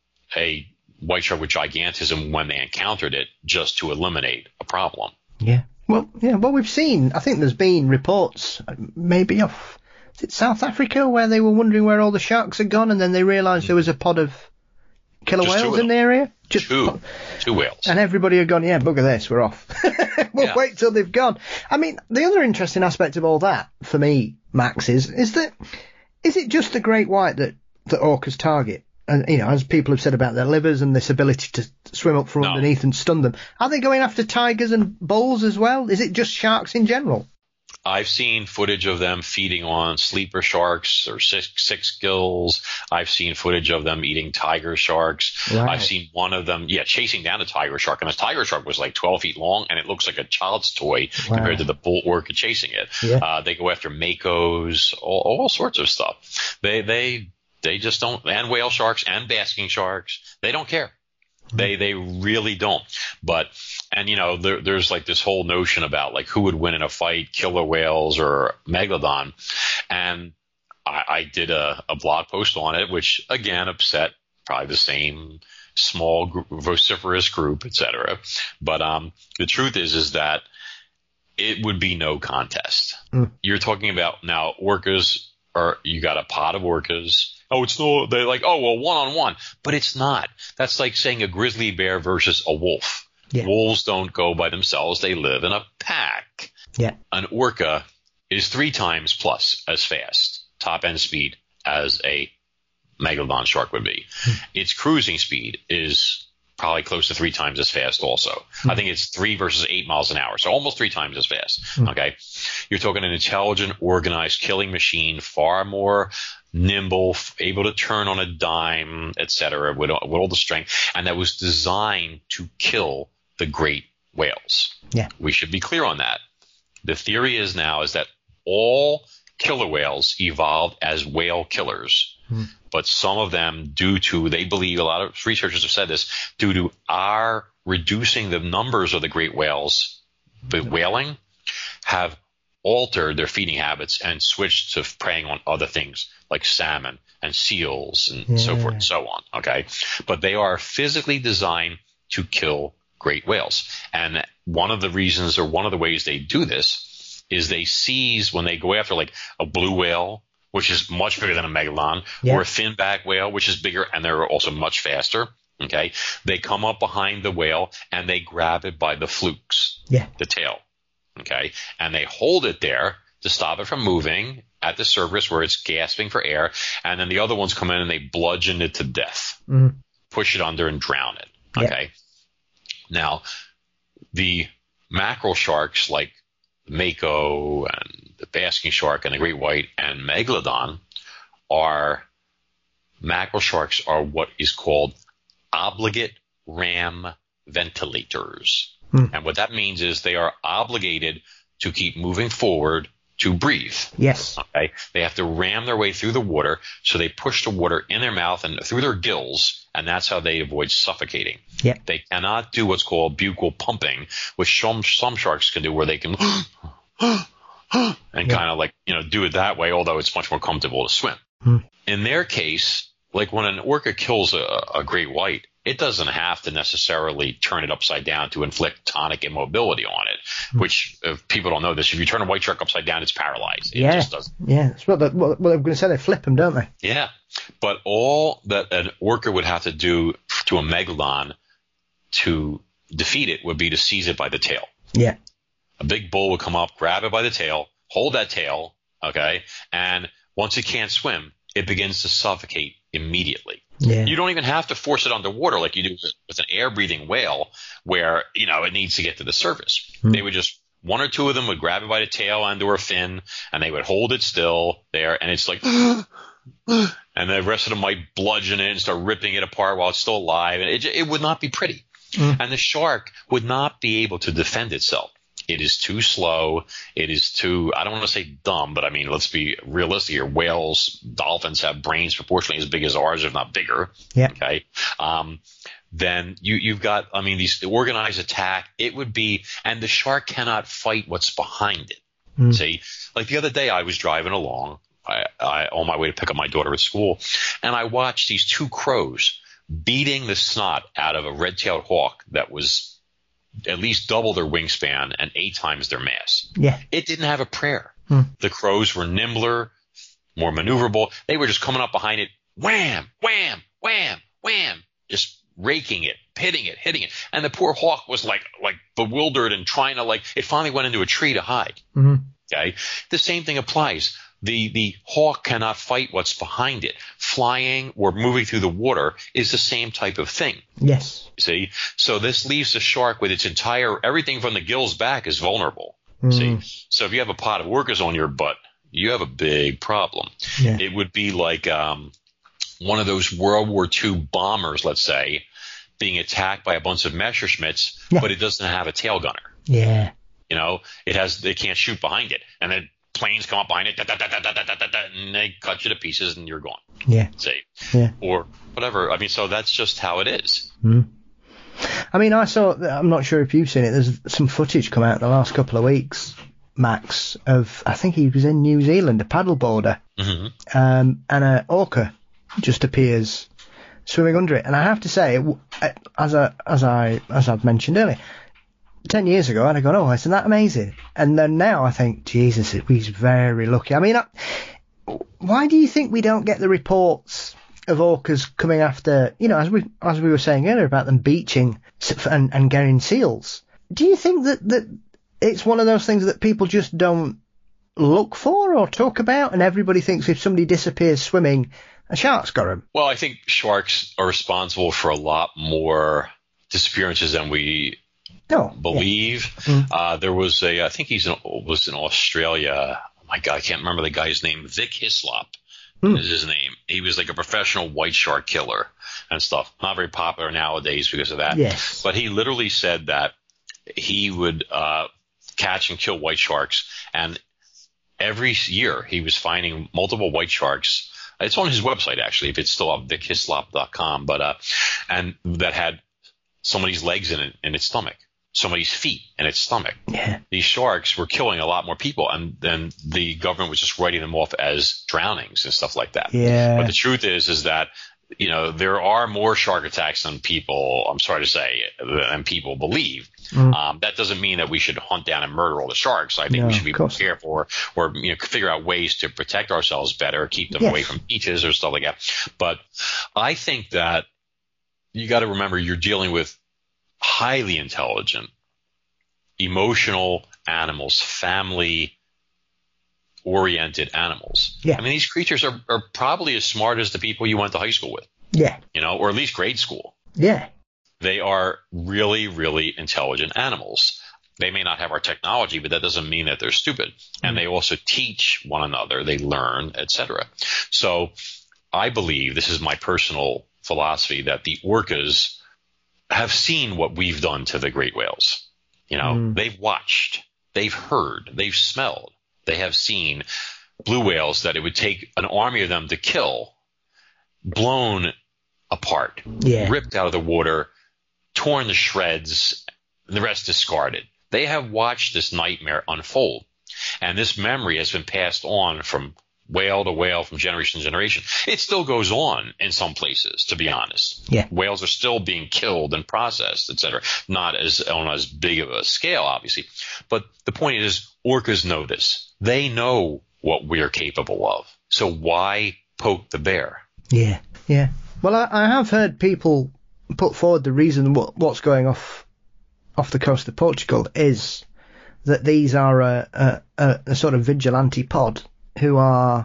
a white shark with gigantism when they encountered it just to eliminate a problem. Yeah. Well, yeah. Well, we've seen. I think there's been reports, maybe of is it South Africa, where they were wondering where all the sharks had gone, and then they realised there was a pod of killer just whales in the area. Just two, two whales. And everybody had gone, yeah, bugger this, we're off. we'll yeah. wait till they've gone. I mean, the other interesting aspect of all that, for me, Max, is, is that, is it just the great white that, that orcas target? And, you know, as people have said about their livers and this ability to swim up from no. underneath and stun them, are they going after tigers and bulls as well? Is it just sharks in general? I've seen footage of them feeding on sleeper sharks or six, six gills. I've seen footage of them eating tiger sharks. Right. I've seen one of them, yeah, chasing down a tiger shark. And a tiger shark was like twelve feet long, and it looks like a child's toy wow. compared to the bull orca chasing it. Yeah. Uh, they go after makos, all, all sorts of stuff. They, they, they just don't, and whale sharks and basking sharks, they don't care. They they really don't. But, and, you know, there, there's like this whole notion about like who would win in a fight, killer whales or megalodon. And I, I did a, a blog post on it, which, again, upset probably the same small group, vociferous group, et cetera. But um, the truth is, is that it would be no contest. Mm. You're talking about now orcas, or you got a pod of orcas. Oh, it's no, they're like, oh, well, one on one, but it's not. That's like saying a grizzly bear versus a wolf. Yeah. Wolves don't go by themselves. They live in a pack. Yeah. An orca is three times plus as fast, top end speed, as a megalodon shark would be. Hmm. Its cruising speed is probably close to three times as fast also. Hmm. I think it's three versus eight miles an hour, so almost three times as fast. Hmm. Okay. You're talking an intelligent, organized killing machine, far more nimble, able to turn on a dime, et cetera, with, with all the strength, and that was designed to kill the great whales. Yeah. We should be clear on that. The theory is now is that all killer whales evolved as whale killers, hmm. but some of them, due to, they believe, a lot of researchers have said this, due to our reducing the numbers of the great whales, the whaling, have altered their feeding habits and switched to preying on other things like salmon and seals and yeah. so forth and so on. Okay. But they are physically designed to kill great whales. And one of the reasons, or one of the ways they do this, is they seize, when they go after like a blue whale, which is much bigger than a megalodon, yeah. or a finback whale, which is bigger and they're also much faster. Okay. They come up behind the whale and they grab it by the flukes, yeah. the tail. Okay. And they hold it there to stop it from moving at the surface where it's gasping for air. And then the other ones come in and they bludgeon it to death, mm. push it under and drown it. Okay. Yeah. Now, the mackerel sharks like mako and the basking shark and the great white and megalodon are mackerel sharks are what is called obligate ram ventilators. Hmm. And what that means is they are obligated to keep moving forward to breathe. Yes. Okay. They have to ram their way through the water, so they push the water in their mouth and through their gills, and that's how they avoid suffocating. Yeah. They cannot do what's called buccal pumping, which some some sharks can do, where they can and yeah. kind of like, you know, do it that way, although it's much more comfortable to swim. Hmm. In their case, like when an orca kills a, a great white, it doesn't have to necessarily turn it upside down to inflict tonic immobility on it, mm. which if people don't know this, if you turn a white shark upside down, it's paralyzed. It yeah. just doesn't. Yeah. That's what, the, what, what I'm going to say. They flip them, don't they? Yeah. But all that an orca would have to do to a megalodon to defeat it would be to seize it by the tail. Yeah. A big bull would come up, grab it by the tail, hold that tail, okay, and once it can't swim, it begins to suffocate immediately. Yeah. You don't even have to force it underwater like you do with an air-breathing whale where, you know, it needs to get to the surface. Mm. They would just – one or two of them would grab it by the tail and or fin, and they would hold it still there, and it's like – and the rest of them might bludgeon it and start ripping it apart while it's still alive. And it, it would not be pretty. Mm. And the shark would not be able to defend itself. It is too slow. It is too – I don't want to say dumb, but I mean, let's be realistic here. Whales, dolphins have brains proportionally as big as ours, if not bigger. Yeah. Okay. Um, then you, you've got – I mean, these the organized attack, it would be – and the shark cannot fight what's behind it. Mm. See? Like the other day I was driving along I, I, on my way to pick up my daughter at school, and I watched these two crows beating the snot out of a red-tailed hawk that was – at least double their wingspan and eight times their mass. Yeah. It didn't have a prayer. Hmm. The crows were nimbler, more maneuverable. They were just coming up behind it, wham, wham, wham, wham, just raking it, hitting it, hitting it. And the poor hawk was like like bewildered and trying to like – it finally went into a tree to hide. Mm-hmm. Okay? The same thing applies. The the hawk cannot fight what's behind it. Flying or moving through the water is the same type of thing. Yes. See? So this leaves the shark with its entire – everything from the gills back is vulnerable. Mm. See? So if you have a pot of orcas on your butt, you have a big problem. Yeah. It would be like um, one of those World War Two bombers, let's say, being attacked by a bunch of Messerschmitts, yeah. but it doesn't have a tail gunner. Yeah. You know, it has – they can't shoot behind it. And then planes come up behind it, da, da, da, da, da, da, da, da, and they cut you to pieces and you're gone. Yeah. See? Yeah. Or whatever. I mean, so that's just how it is. Mm. I mean, I saw, I'm not sure if you've seen it, there's some footage come out in the last couple of weeks, Max, of, I think he was in New Zealand, a paddleboarder, mm-hmm. um, and an orca just appears swimming under it. And I have to say, as I, as I, as I've mentioned earlier, ten years ago, I'd have gone, oh, isn't that amazing? And then now I think, Jesus, he's very lucky. I mean, I, why do you think we don't get the reports of orcas coming after, you know, as we as we were saying earlier about them beaching and, and getting seals? Do you think that, that it's one of those things that people just don't look for or talk about, and everybody thinks if somebody disappears swimming, a shark's got him? Well, I think sharks are responsible for a lot more disappearances than we oh, believe. Yeah. Mm. Uh, there was a, I think he's in, was in Australia. Oh my God, I can't remember the guy's name. Vic Hislop. Mm. Is his name. He was like a professional white shark killer and stuff. Not very popular nowadays because of that. Yes. But he literally said that he would uh, catch and kill white sharks, and every year he was finding multiple white sharks. It's on his website, actually, if it's still up, vic hislop dot com, but uh, and that had somebody's legs in it, in its stomach, somebody's feet in its stomach. Yeah. These sharks were killing a lot more people, and then the government was just writing them off as drownings and stuff like that. Yeah. But the truth is, is that, you know, there are more shark attacks than people, I'm sorry to say, than people believe. Mm. Um, that doesn't mean that we should hunt down and murder all the sharks. I think no, we should be more careful, or, or, you know, figure out ways to protect ourselves better, keep them yes. away from beaches or stuff like that. But I think that you got to remember you're dealing with highly intelligent, emotional animals, family-oriented animals. Yeah. I mean, these creatures are, are probably as smart as the people you went to high school with. Yeah. You know, or at least grade school. Yeah. They are really, really intelligent animals. They may not have our technology, but that doesn't mean that they're stupid. And they also teach one another. They learn, et cetera. So I believe, this is my personal philosophy, that the orcas have seen what we've done to the great whales. You know, mm. they've watched, they've heard, they've smelled, they have seen blue whales that it would take an army of them to kill, blown apart, yeah. ripped out of the water, torn to shreds, and the rest discarded. They have watched this nightmare unfold. And this memory has been passed on from whale to whale, from generation to generation. It still goes on in some places, to be honest. Yeah. Whales are still being killed and processed, et cetera. Not as on as big of a scale, obviously. But the point is, orcas know this. They know what we're capable of. So why poke the bear? Yeah, yeah. Well, I, I have heard people put forward the reason what, what's going off off the coast of Portugal is that these are a, a, a sort of vigilante pod who are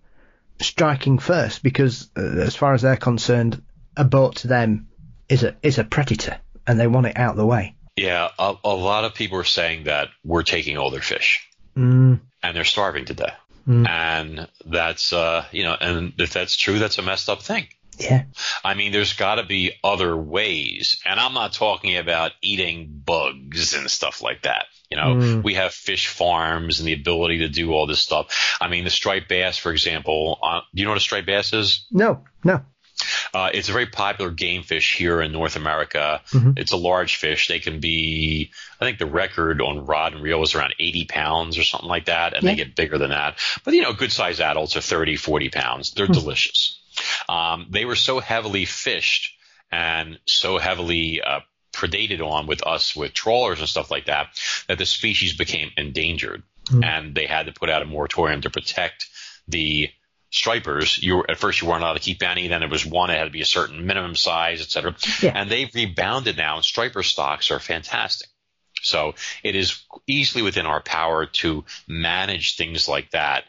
striking first because, uh, as far as they're concerned, a boat to them is a is a predator and they want it out of the way. Yeah, a, a lot of people are saying that we're taking all their fish mm. and they're starving to death. Mm. And that's, uh, you know, and if that's true, that's a messed up thing. Yeah. I mean, there's got to be other ways. And I'm not talking about eating bugs and stuff like that. You know, mm. we have fish farms and the ability to do all this stuff. I mean, the striped bass, for example, uh, do you know what a striped bass is? No, no. Uh, it's a very popular game fish here in North America. Mm-hmm. It's a large fish. They can be, I think the record on rod and reel was around eighty pounds or something like that. And yeah. they get bigger than that. But, you know, good sized adults are thirty, forty pounds. They're mm. delicious. Um, they were so heavily fished and so heavily uh, predated on with us with trawlers and stuff like that, that the species became endangered. Mm. And they had to put out a moratorium to protect the stripers. You were, at first you weren't allowed to keep any, then there was one, it had to be a certain minimum size, et cetera. Yeah. And they've rebounded now, and striper stocks are fantastic. So it is easily within our power to manage things like that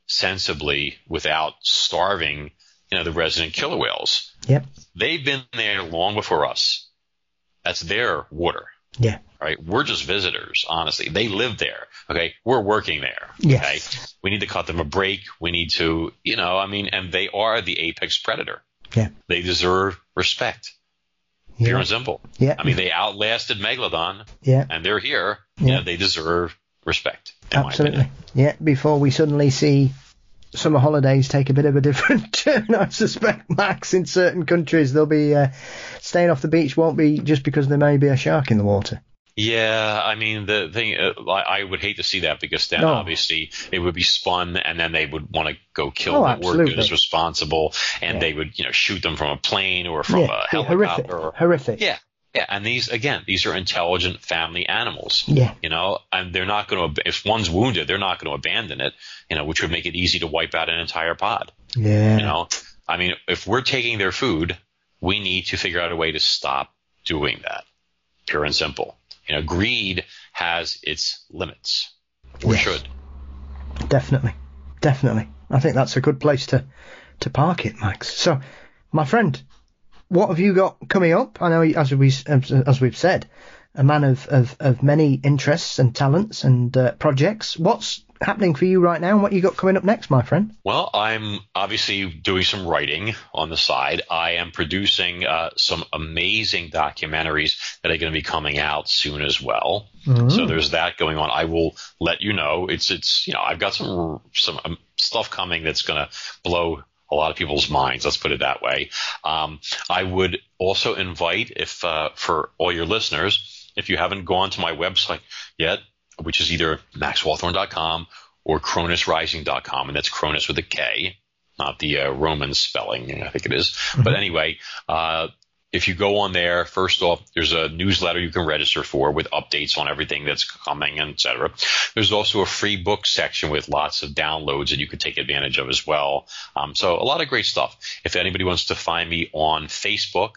sensibly without starving, you know, the resident killer whales. Yep. They've been there long before us. That's their water. Yeah. Right? We're just visitors, honestly. They live there. Okay. We're working there. Yes. Okay. We need to cut them a break. We need to, you know, I mean, and they are the apex predator. Yeah. They deserve respect. Yeah. Pure and simple. Yeah. I mean, they outlasted Megalodon. Yeah. And they're here. Yeah. You know, they deserve respect. Absolutely. Yeah. Before we suddenly see summer holidays take a bit of a different turn, I suspect, Max, in certain countries they'll be uh, staying off the beach won't be just because there may be a shark in the water. Yeah, I mean, the thing, uh, I would hate to see that, because then no. obviously it would be spun, and then they would want to go kill oh, the absolutely. workers responsible, and yeah. they would, you know, shoot them from a plane or from yeah. a helicopter. Horrific. Or, Horrific. Yeah. Yeah, and these, again, these are intelligent family animals. Yeah. You know, and they're not going to, if one's wounded, they're not going to abandon it, you know, which would make it easy to wipe out an entire pod. Yeah. You know, I mean, if we're taking their food, we need to figure out a way to stop doing that. Pure and simple. You know, greed has its limits, or yes. should. Definitely. Definitely. I think that's a good place to, to park it, Max. So, my friend, what have you got coming up? I know, as we as, as we've said, a man of, of, of many interests and talents and uh, projects. What's happening for you right now, and what you got coming up next, my friend? Well, I'm obviously doing some writing on the side. I am producing uh, some amazing documentaries that are going to be coming out soon as well. Mm. So there's that going on. I will let you know. It's it's you know I've got some some um, stuff coming that's going to blow a lot of people's minds. Let's put it that way. Um, I would also invite, if uh, for all your listeners, if you haven't gone to my website yet, which is either max hawthorne dot com or cronus rising dot com, and that's Cronus with a K, not the uh, Roman spelling, I think it is. Mm-hmm. But anyway, uh, if you go on there, first off, there's a newsletter you can register for with updates on everything that's coming, et cetera. There's also a free book section with lots of downloads that you could take advantage of as well. Um, so a lot of great stuff. If anybody wants to find me on Facebook,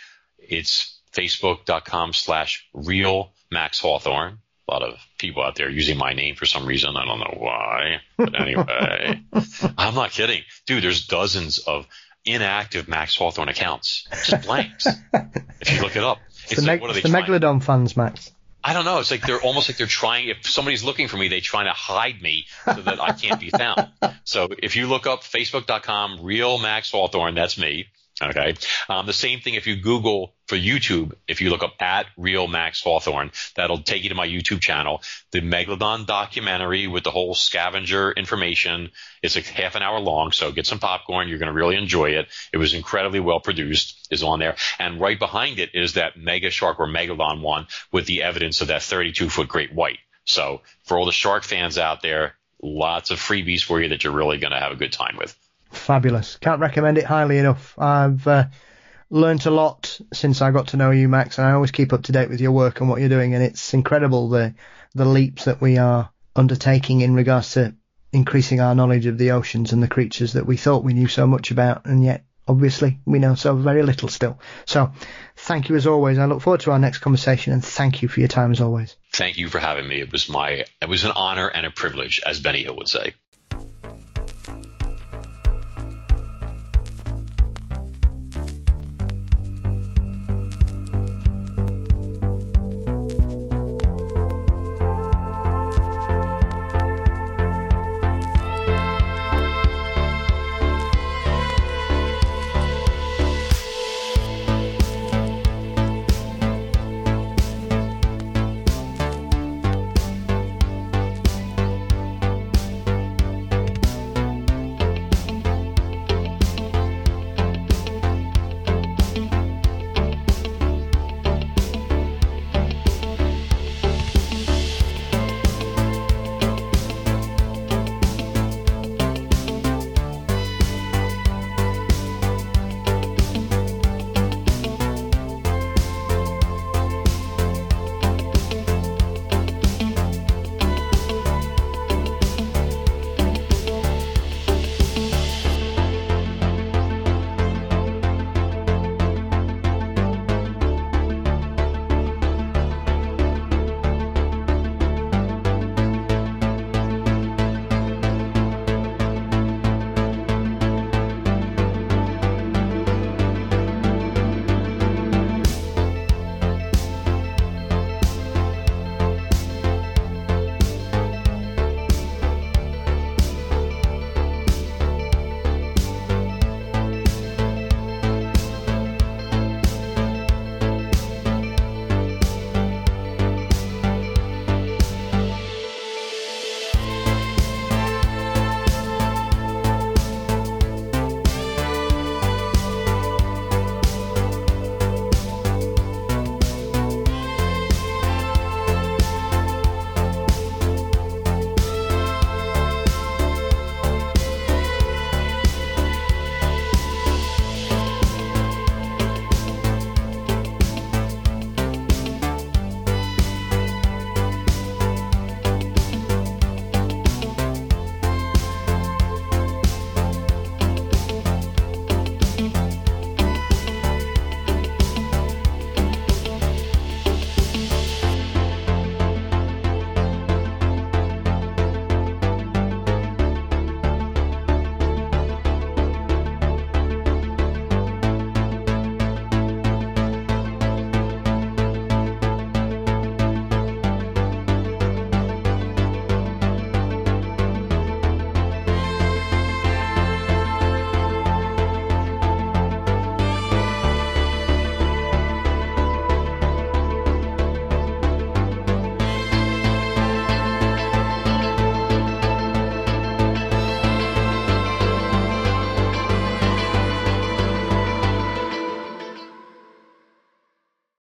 it's facebook.com slash real Max Hawthorne. A lot of people out there using my name for some reason. I don't know why. But anyway, I'm not kidding. Dude, there's dozens of inactive Max Hawthorne accounts. Just blanks. If you look it up. It's, it's the, like, me- it's the Megalodon fans, Max. I don't know. It's like they're almost like they're trying. If somebody's looking for me, they're trying to hide me so that I can't be found. So if you look up facebook dot com, Real Max Hawthorne, that's me. Okay. Um, the same thing if you Google for YouTube, if you look up at Real Max Hawthorne, that'll take you to my YouTube channel. The Megalodon documentary with the whole scavenger information. It's like half an hour long, so get some popcorn. You're going to really enjoy it. It was incredibly well produced, is on there. And right behind it is that Mega Shark or Megalodon one with the evidence of that thirty-two foot great white. So for all the shark fans out there, lots of freebies for you that you're really going to have a good time with. Fabulous. Can't recommend it highly enough. I've uh, learnt a lot since I got to know you, Max, and I always keep up to date with your work and what you're doing, and it's incredible the the leaps that we are undertaking in regards to increasing our knowledge of the oceans and the creatures that we thought we knew so much about, and yet obviously we know so very little still. So thank you as always. I look forward to our next conversation, and thank you for your time as always. Thank you for having me. It was my it was an honor and a privilege, as Benny Hill would say.